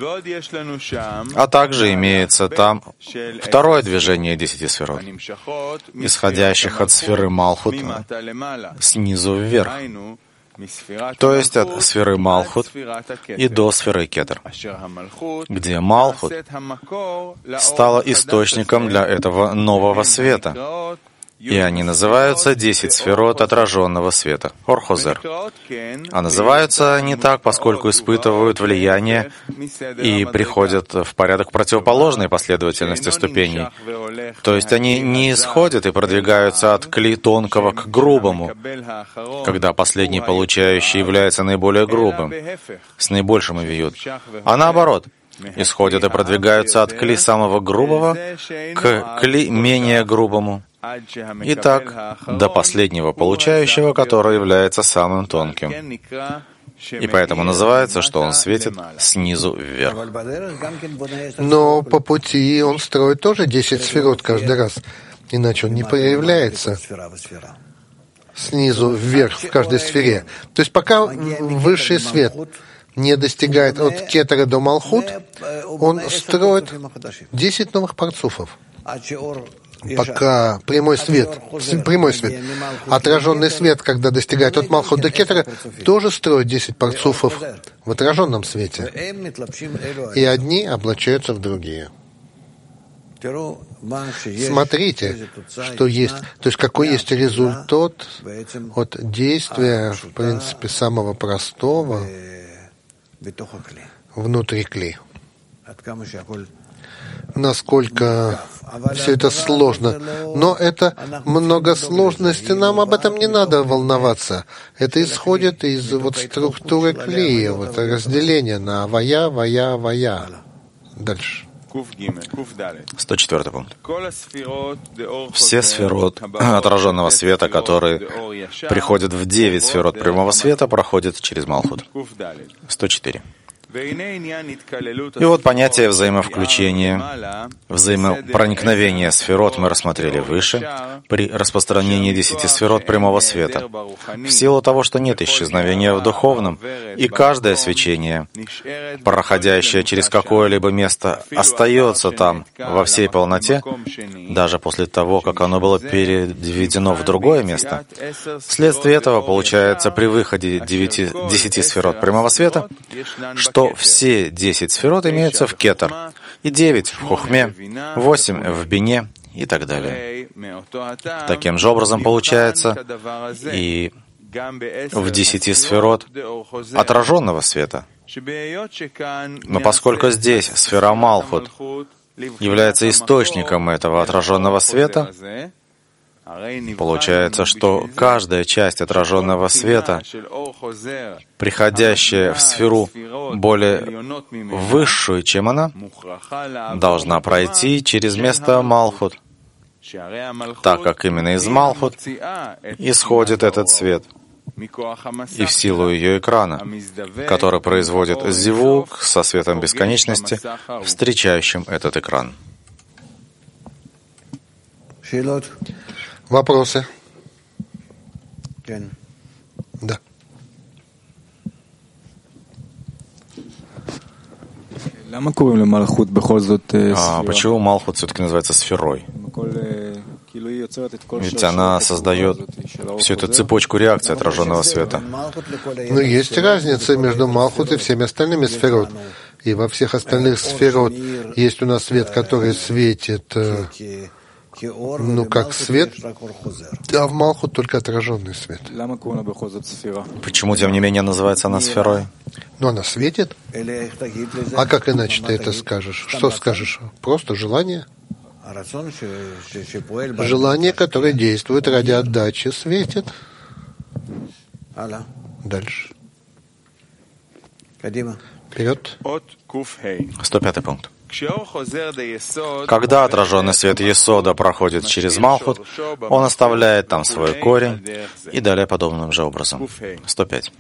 А также имеется там второе движение 10 сферот, исходящих от сферы Малхут снизу вверх, то есть от сферы Малхут и до сферы Кетер, где Малхут стала источником для этого нового света, и они называются 10 сферот отраженного света, Ор-Хозер. А называются они так, поскольку испытывают влияние и приходят в порядок противоположной последовательности ступеней. То есть они не исходят и продвигаются от кли тонкого к грубому, когда последний получающий является наиболее грубым, с наибольшим авиют, а наоборот, исходят и продвигаются от кли самого грубого к кли менее грубому, и так до последнего получающего, который является самым тонким. И поэтому называется, что он светит снизу вверх. Но по пути он строит тоже 10 сферот каждый раз, иначе он не проявляется снизу вверх в каждой сфере. То есть пока высший свет не достигает от Кетера до Малхут, он строит 10 новых парцуфов. Пока прямой свет, отраженный свет, когда достигает от Малхут до Кетера, тоже строит 10 парцуфов в отраженном свете. И одни облачаются в другие. Смотрите, что есть, то есть какой есть результат от действия, в принципе, самого простого внутри кли. Насколько все это сложно. Но это много сложности, нам об этом не надо волноваться. Это исходит из структуры клея, разделения на авая, вая, вая. Дальше. 104 пункт. Все сферот отраженного света, которые приходят в 9 сферот прямого света, проходят через Малхут. 104. И вот понятие взаимовключения, взаимопроникновения сферот мы рассмотрели выше при распространении 10 сферот прямого света. В силу того, что нет исчезновения в духовном, и каждое свечение, проходящее через какое-либо место, остается там во всей полноте, даже после того, как оно было переведено в другое место. Вследствие этого получается при выходе 10 сферот прямого света, что все 10 сферот имеются в Кетер, и 9 в Хохме, 8 в Бине и так далее. Таким же образом получается и в 10 сферот отраженного света. Но поскольку здесь сфера Малхут является источником этого отраженного света, получается, что каждая часть отраженного света, приходящая в сферу более высшую, чем она, должна пройти через место Малхут, так как именно из Малхут исходит этот свет, и в силу ее экрана, который производит зивук со светом бесконечности, встречающим этот экран. Вопросы? Да. Почему Малхут все-таки называется сферой? Ведь она создает всю эту цепочку реакций отраженного света. Но есть разница между Малхут и всеми остальными сферот. И во всех остальных сферот есть у нас свет, который светит, как свет, а в Малхут только отраженный свет. Почему, тем не менее, называется она сферой? Но она светит. А как иначе ты это скажешь? Что скажешь? Просто желание? Желание, которое действует ради отдачи, светит. Дальше. Вперед. 105 пункт. Когда отраженный свет Есода проходит через Малхут, он оставляет там свой корень и далее подобным же образом. 105.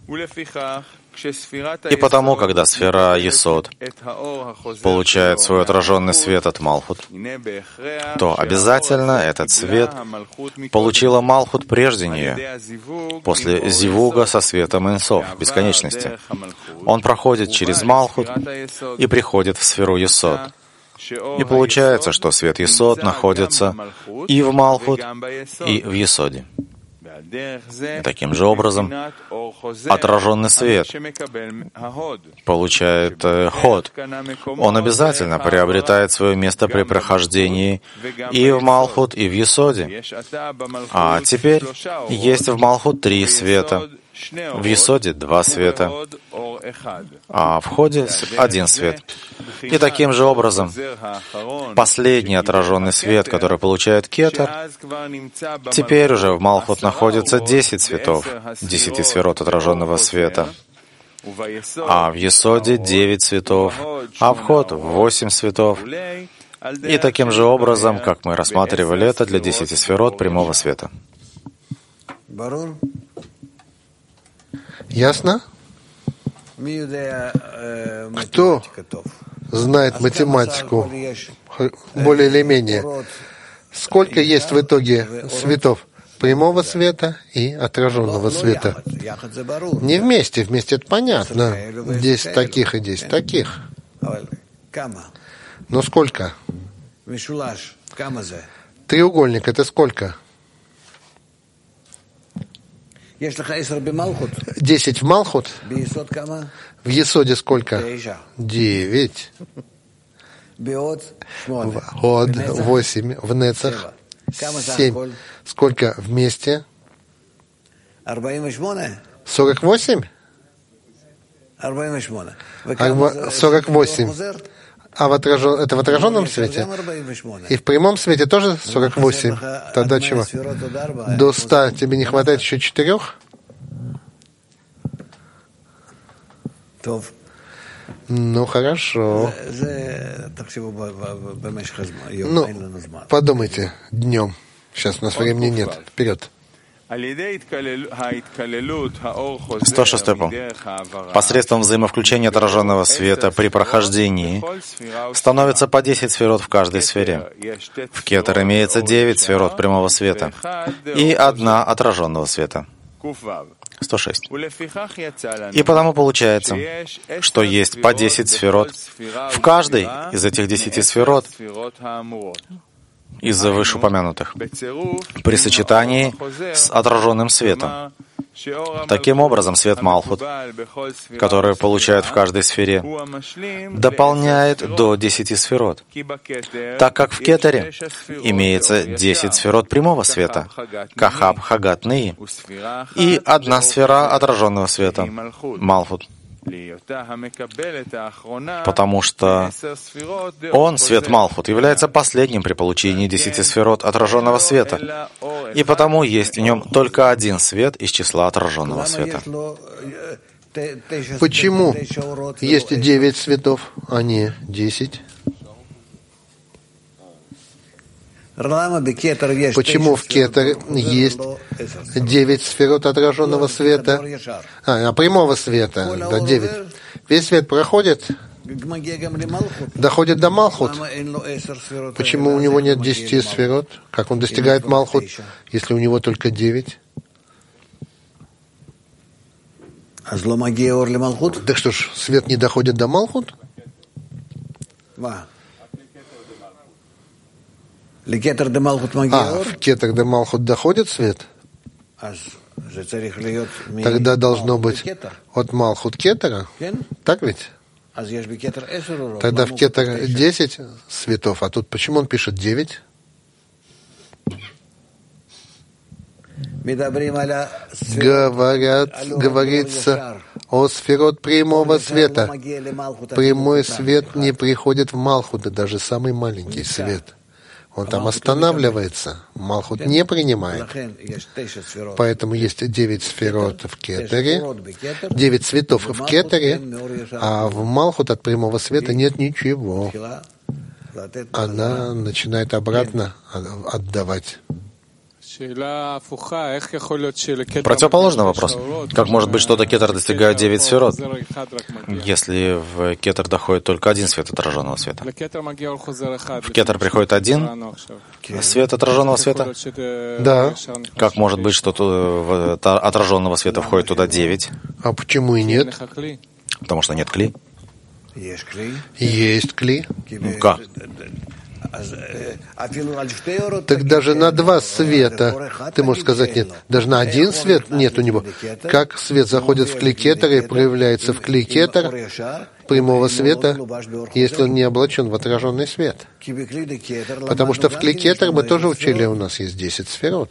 И потому, когда сфера Есод получает свой отраженный свет от Малхут, то обязательно этот свет получила Малхут прежде нее, после зивуга со светом Энсов, бесконечности. Он проходит через Малхут и приходит в сферу Есод. И получается, что свет Есод находится и в Малхут, и в Есоде. И таким же образом отраженный свет получает ход. Он обязательно приобретает свое место при прохождении и в Малхут, и в Есоде. А теперь есть в Малхут 3 света, в Есоде 2 света, а в Ходе 1 свет. И таким же образом последний отраженный свет, который получает Кетер, теперь уже в Малхут находится 10 цветов, 10 сферот отраженного света, а в Есоде 9 цветов, а в Ход 8 цветов. И таким же образом, как мы рассматривали это для 10 сферот прямого света. Ясно? Кто знает математику более или менее? Сколько есть в итоге светов прямого света и отраженного света? Не вместе, вместе это понятно. 10 таких и 10 таких. Но сколько? Треугольник — это сколько? 10 в Малхут. В Есоде сколько? 9. В Ход 8. В Нецах 7. Сколько вместе? 48? 48. А это в отраженном свете? И в прямом свете тоже 48? Тогда чего? До 100 тебе не хватает еще 4? Ну, хорошо. Ну, подумайте днем. Сейчас у нас времени нет. Вперед. 106 пункт. Посредством взаимовключения отраженного света при прохождении становится по 10 сферот в каждой сфере. В Кетер имеется 9 сферот прямого света и 1 отраженного света. 106. И потому получается, что есть по 10 сферот в каждой из этих 10 сферот из вышеупомянутых при сочетании с отраженным светом. Таким образом, свет Малхут, который получает в каждой сфере, дополняет до 10 сферот, так как в Кетере имеется 10 сферот прямого света, Кахаб, Хагат, Неи, и 1 сфера отраженного света, Малхут. потому что он, свет Малхут, является последним при получении 10 сферот отраженного света, и потому есть в нем только один свет из числа отраженного света. Почему есть 9 светов, а не 10? Почему в Кетаре есть 9 сферот отраженного света, прямого света, да, 9. Весь свет проходит, доходит до Малхут. Почему у него нет 10 сферот? Как он достигает Малхут, если у него только 9? Так что ж, свет не доходит до Малхут? В Кетер де Малхут доходит свет? Тогда должно быть от Малхут Кетера. Так ведь? Тогда в Кетер 10 светов, а тут почему он пишет 9? Говорится о сферот прямого света. Прямой свет не приходит в Малхут, даже самый маленький свет. Он там останавливается, Малхут не принимает. Поэтому есть 9 сферот в Кетере, 9 цветов в Кетере, а в Малхут от прямого света нет ничего. Она начинает обратно отдавать. Противоположный вопрос. Как может быть, что до Кетер достигает 9 сферот, если в Кетер доходит только один свет отраженного света? В Кетер приходит один свет отраженного света? Да. Как может быть, что в отраженного света входит туда 9? А почему и нет? Потому что нет кли. Есть кли. Ну как? Так даже на 2 света, ты можешь сказать нет, даже на 1 свет нет у него. Как свет заходит в кли Кетера и проявляется в кли Кетер прямого света, если он не облачен в отраженный свет? Потому что в кли Кетер мы тоже учили, у нас есть 10 сферот.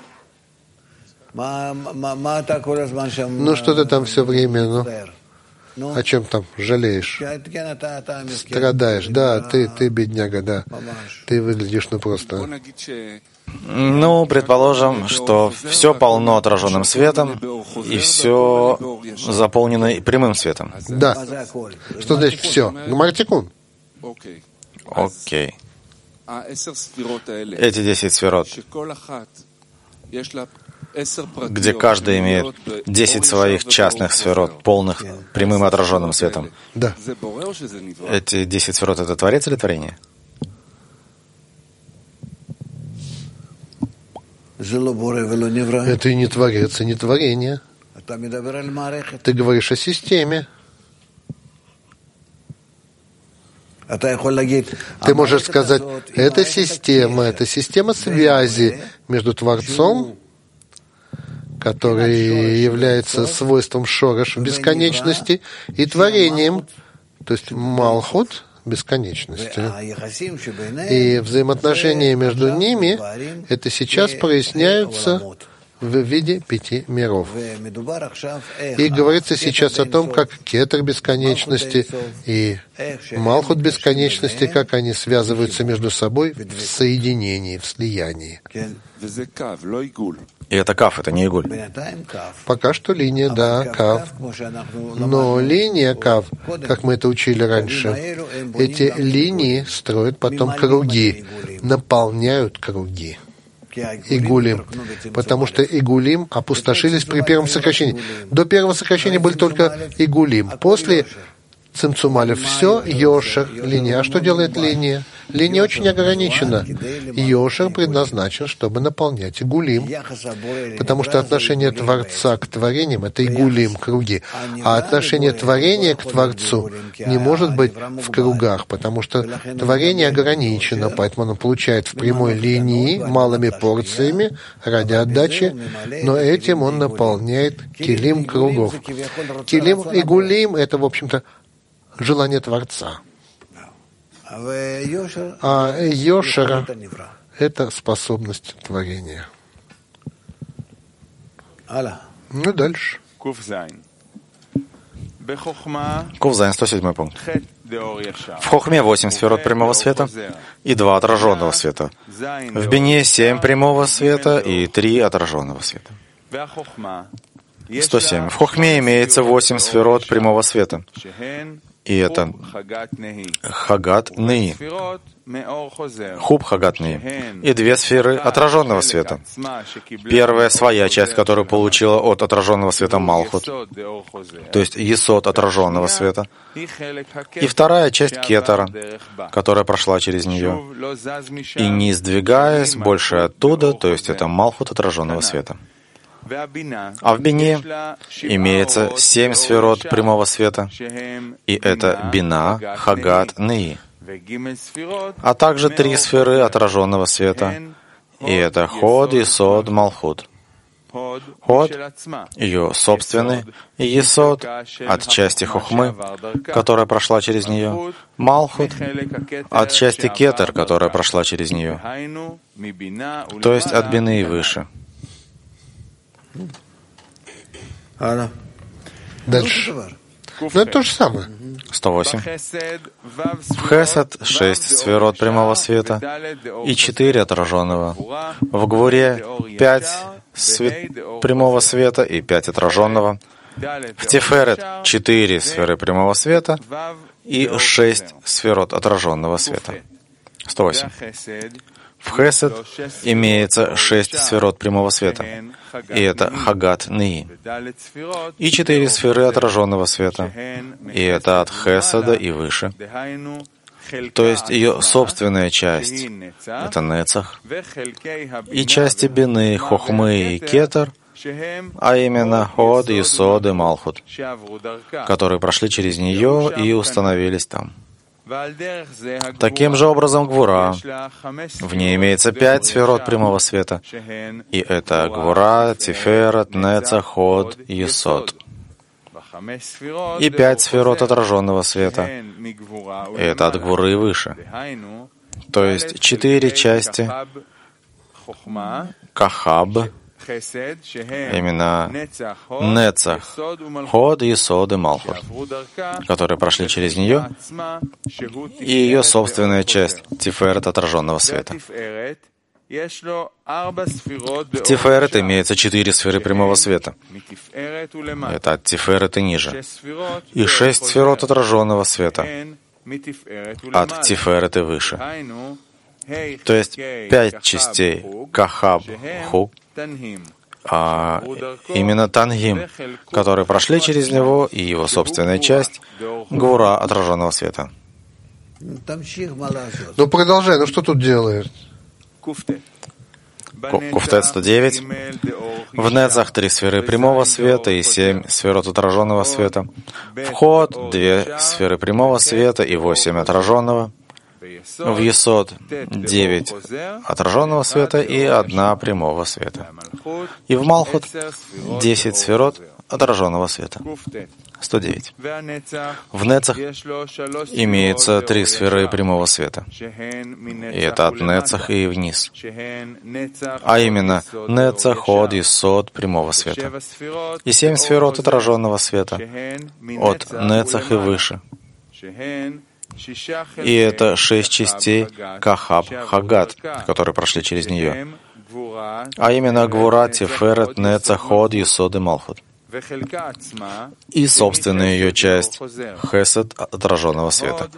Ну что ты там все время, о чем там жалеешь? Страдаешь. Да, ты бедняга, да. Ты выглядишь просто. Ну, предположим, что все полно отраженным светом, и все заполнено прямым светом. Да. Что значит все? Гмартикун. Окей. Эти 10 сферот, где каждый имеет 10 своих частных сферот, полных прямым отраженным светом. Да. Эти 10 сферот — это Творец или творение? Это и не Творец, и не творение. Ты говоришь о системе. Ты можешь сказать, это система связи между Творцом, который является свойством шорош бесконечности, и творением, то есть Малхут бесконечности. И взаимоотношения между ними, это сейчас проясняются в виде 5 миров. И говорится сейчас о том, как Кетер бесконечности и Малхут бесконечности, как они связываются между собой в соединении, в слиянии. И это каф, это не игуль. Пока что линия, да, кав. Но линия кав, как мы это учили раньше, эти линии строят потом круги, наполняют круги. Игулим, потому что игулим опустошились при первом сокращении. До первого сокращения были только игулим. После цимцумалев все, йошер, линия. А что делает линия? Линия очень ограничена. Йошер предназначен, чтобы наполнять игулим, потому что отношение Творца к творениям — это игулим, круги. А отношение творения к Творцу не может быть в кругах, потому что творение ограничено, поэтому оно получает в прямой линии малыми порциями ради отдачи, но этим он наполняет килим кругов. Килим игулим — это, в общем-то, желание Творца. А Йошера — это способность творения. Ну, дальше. Кувзайн, 107 пункт. В Хохме 8 сферот прямого света и 2 отраженного света. В Бине 7 прямого света и 3 отраженного света. 107. В Хохме имеется 8 сферот прямого света. И это Хагат Неи, Хуб Хагат Неи, и 2 сферы отраженного света. Первая своя часть, которую получила от отраженного света Малхут, то есть Есод отраженного света, и вторая часть Кетара, которая прошла через нее, и не сдвигаясь больше оттуда, то есть это Малхут отраженного света. А в Бине имеется 7 сферот прямого света, и это Бина, Хагат, Неи, а также 3 сферы отраженного света, и это Ход, Есод, Малхут. Ход, ее собственный, и Есод от части Хохмы, которая прошла через нее, Малхут от части Кетер, которая прошла через нее, то есть от Бины и выше. Дальше. Но это то же самое. 108. В Хесед 6 сферот прямого света и 4 отраженного. В Гвуре 5 прямого света и 5 отраженного. В Тиферет 4 сферы прямого света и 6 сферот отраженного света. 108. В Хесед имеется 6 сферот прямого света, и это Хагат Неи, и 4 сферы отраженного света, и это от Хеседа и выше, то есть ее собственная часть, это Нецах, и части Бины, Хохмы и Кетер, а именно Ход, Есод и Малхут, которые прошли через нее и установились там. Таким же образом Гвура. В ней имеется 5 сферот прямого света. И это Гвура, Тиферет, Нецах, Ход, Есод. И 5 сферот отраженного света. И это от Гвуры выше. То есть 4 части Кахаб, именно Нецах, Ход, Есод и Малхут, которые прошли через нее, и ее собственная часть, Тиферет отраженного света. В Тиферет имеется 4 сферы прямого света. Это от Тиферет и ниже. И 6 сферот отраженного света. От Тиферет и выше. То есть 5 частей Кахаб, Хук, а именно Тангим, которые прошли через него, и его собственная часть Гвура отраженного света. Ну продолжай, ну что тут делает? Куфтет 109. В Нецах 3 сферы прямого света и 7 сферот отраженного света. Вход 2 сферы прямого света и 8 отраженного. В Есод 9 отраженного света и 1 прямого света. И в Малхут 10 сферот отраженного света. 109. В Нецах имеется 3 сферы прямого света. И это от Нецах и вниз. А именно Нецах, Ход, Есод прямого света. И 7 сферот отраженного света. От Нецах и выше. И это 6 частей Кахаб, Хагат, которые прошли через нее. А именно Гвура, Тиферет, Нецах, Ход, Есод и Малхут. И собственная ее часть Хесед отраженного света.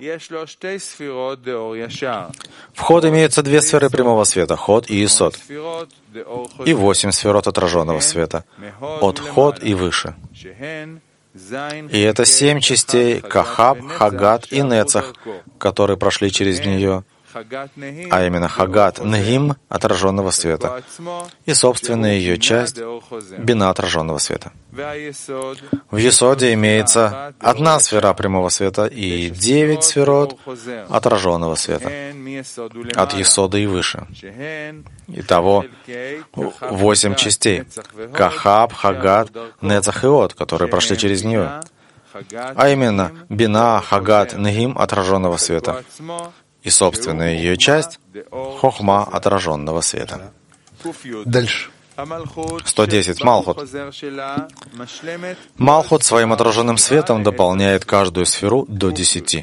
В Ход имеются 2 сферы прямого света, Ход и Есод, и 8 сферот отраженного света, от Ход и выше. И это 7 частей Кахаб, Хагат и Нецах, которые прошли через нее, а именно Хагат Нагим отраженного света и собственная ее часть Бина отраженного света. В Есоде имеется 1 сфера прямого света и 9 сферот отраженного света от Есода и выше. Итого 8 частей Кахаб, Хагат, Нецах и Од, которые прошли через нее, а именно Бина, Хагат, Нагим отраженного света и собственная ее часть Хохма отраженного света. Дальше. 110. Малхут. Малхут своим отраженным светом дополняет каждую сферу до 10.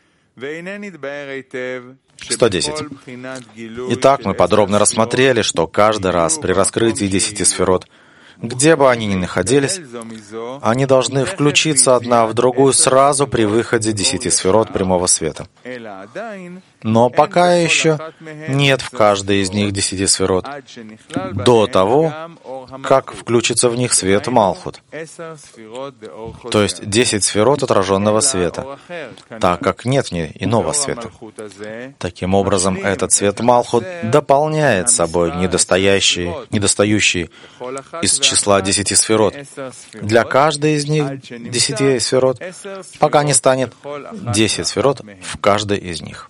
110. Итак, мы подробно рассмотрели, что каждый раз при раскрытии 10 сферот, где бы они ни находились, они должны включиться одна в другую сразу при выходе 10 сферот прямого света. Но пока еще нет в каждой из них 10 сферот, до того, как включится в них свет Малхут, то есть 10 сферот отраженного света, так как нет в ней иного света. Таким образом, этот свет Малхут дополняет собой недостающий из числа 10 сферот. Для каждой из них 10 сферот, пока не станет 10 сферот в каждой из них.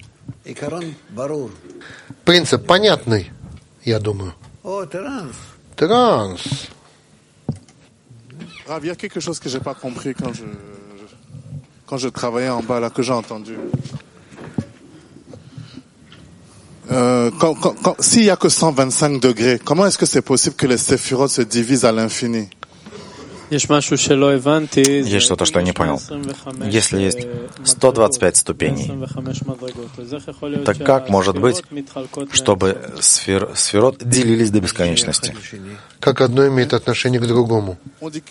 Принцип понятный, я думаю. Транс. Rav, il y a quelque chose que j'ai pas compris quand je travaillais en bas là que j'ai entendu. S'il y a que 125 degrés, comment est-ce que c'est possible que les séphirot se divisent à l'infini? Есть что-то, что я не понял. Если есть 125 ступеней, так как может быть, чтобы сферот делились до бесконечности? Как одно имеет отношение к другому.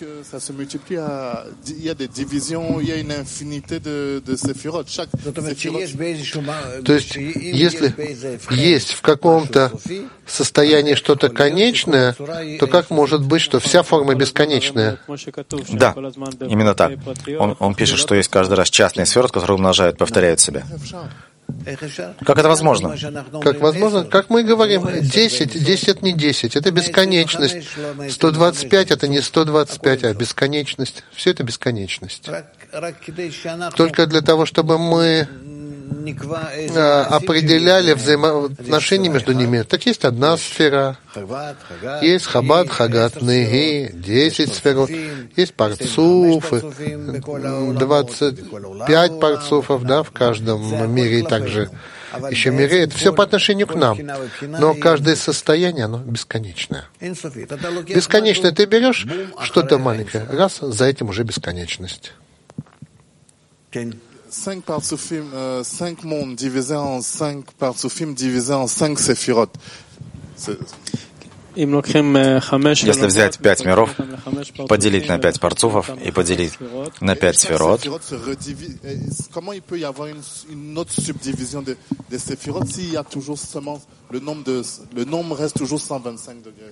То есть, если есть в каком-то состоянии что-то конечное, то как может быть, что вся форма бесконечная? Да, именно так. Он пишет, что есть каждый раз частные сферы, которые умножают, повторяют себя. Как это возможно? Как возможно? Как мы говорим, 10 это не 10, это бесконечность. 125 это не 125, а бесконечность. Все это бесконечность. Только для того, чтобы мы определяли взаимоотношения между ними. Так есть одна сфера, есть Хабад, Хагат, Неги, 10 сферот, есть парцуфы, 25 парцуфов, да, в каждом мире, и также еще мире. Это все по отношению к нам. Но каждое состояние, оно бесконечное. Бесконечное ты берешь что-то маленькое, раз, за этим уже бесконечность. 5 partsufim, 5 mondes divisés en 5 partsufim divisés en 5 séphirot. Если взять 5 миров, поделить на 5 парцуфов и поделить на 5 сферот, comment il peut y avoir une autre subdivision des séphirot s'il y a toujours seulement le nombre reste toujours 125 degrés?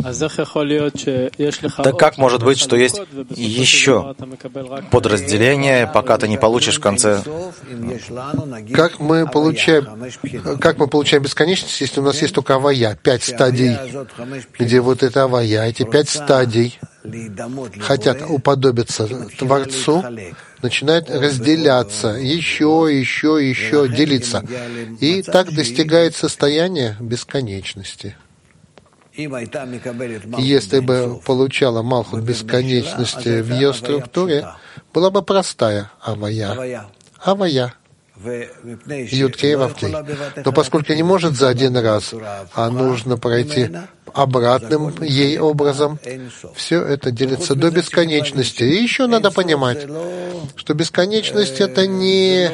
Так как может быть, что есть еще подразделение, пока ты не получишь в конце? Как мы получаем бесконечность, если у нас есть только авая, 5 стадий, где вот это авая, эти 5 стадий хотят уподобиться Творцу, начинает разделяться, еще делиться. И так достигает состояние бесконечности. Если бы получала Малхут бесконечности в ее структуре, была бы простая авая. Юткей Вавкей. Но поскольку не может за один раз, а нужно пройти обратным ей образом, все это делится до бесконечности. И еще надо понимать, что бесконечность это не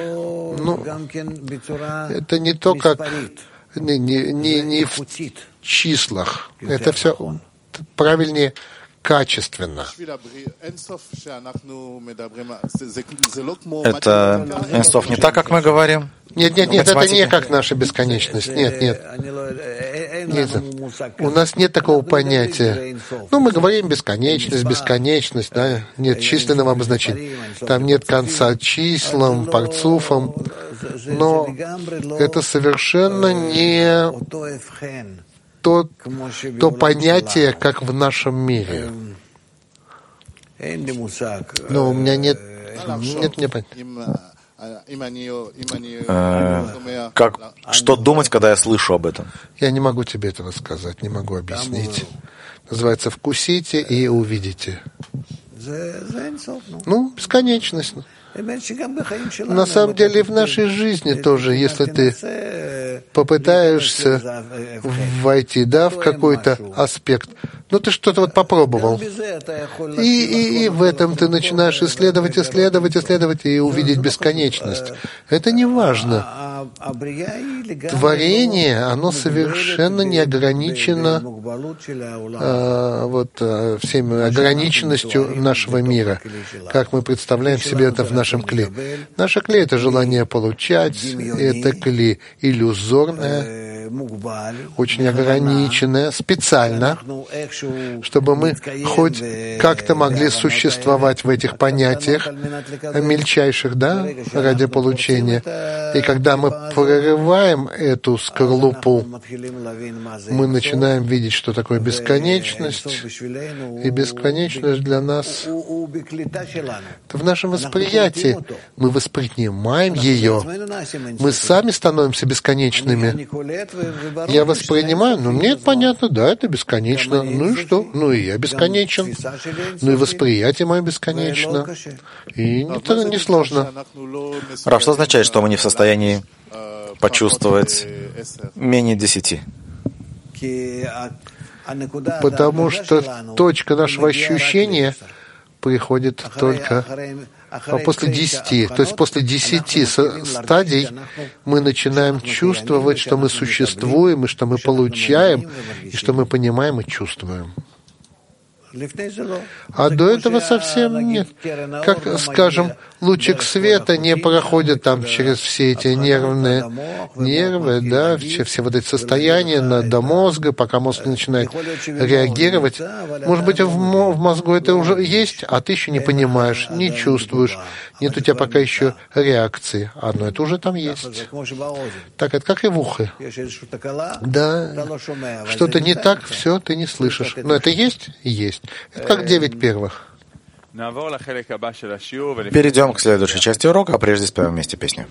то, как не в числах. Это все правильнее качественно. Это Энсоф не так, как мы говорим? Нет, это не как наша бесконечность. Нет. У нас нет такого понятия. Мы говорим бесконечность, да? Нет численного обозначения. Там нет конца числам, парцуфам. Но это совершенно не то понятие, как в нашем мире. Но у меня нет что думать, когда я слышу об этом? Я не могу тебе этого сказать, не могу объяснить. Называется «вкусите и увидите». Бесконечность. На самом деле в нашей жизни тоже, если ты попытаешься войти, да, в какой-то аспект, но ты что-то вот попробовал. И в этом ты начинаешь исследовать, и увидеть бесконечность. Это не важно. Творение, оно совершенно не ограничено всеми ограниченностью нашего мира, как мы представляем себе это в нашем кле. Наше кле — это желание получать, это кле иллюзорное, очень ограниченное, специально, чтобы мы хоть как-то могли существовать в этих понятиях мельчайших, да, ради получения. И когда мы прорываем эту скорлупу, мы начинаем видеть, что такое бесконечность. И бесконечность для нас — в нашем восприятии. Мы воспринимаем ее. Мы сами становимся бесконечными. Я воспринимаю, мне это понятно, да, это бесконечно. Ну и что? Ну и я бесконечен. Ну и восприятие мое бесконечно. И это не сложно. Рав, что означает, что мы не в состоянии почувствовать менее 10? Потому что точка нашего ощущения приходит только после 10. То есть после 10 стадий мы начинаем чувствовать, что мы существуем, и что мы получаем, и что мы понимаем и чувствуем. А до этого совсем нет. Как, скажем, лучик света не проходит там через все эти нервы, да, все вот эти состояния до мозга, пока мозг начинает реагировать. Может быть, в мозгу это уже есть, а ты еще не понимаешь, не чувствуешь. Нет у тебя пока еще реакции. Но это уже там есть. Так, это как и в ухе. Да, что-то не так, все, ты не слышишь. Но это есть? Есть. Это как 9 первых. Перейдем к следующей части урока, а прежде споем вместе песню.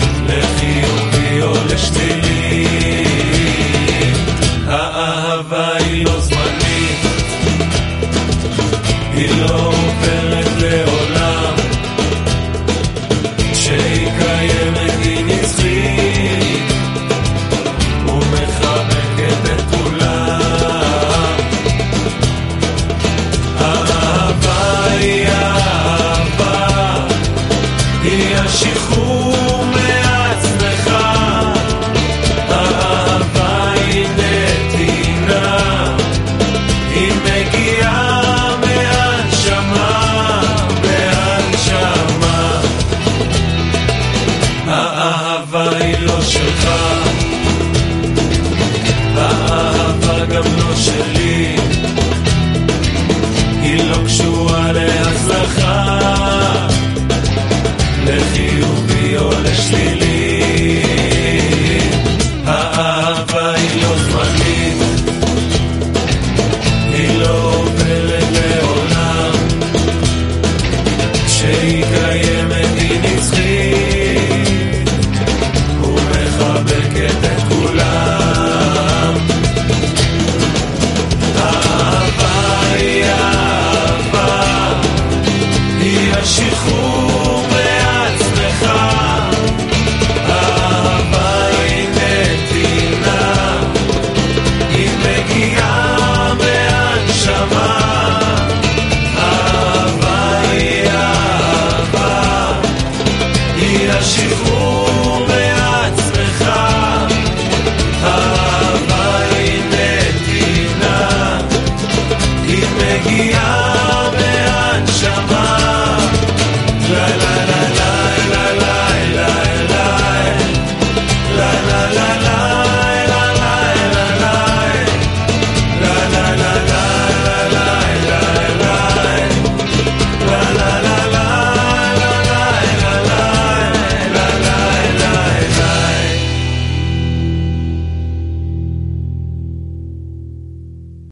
האהבה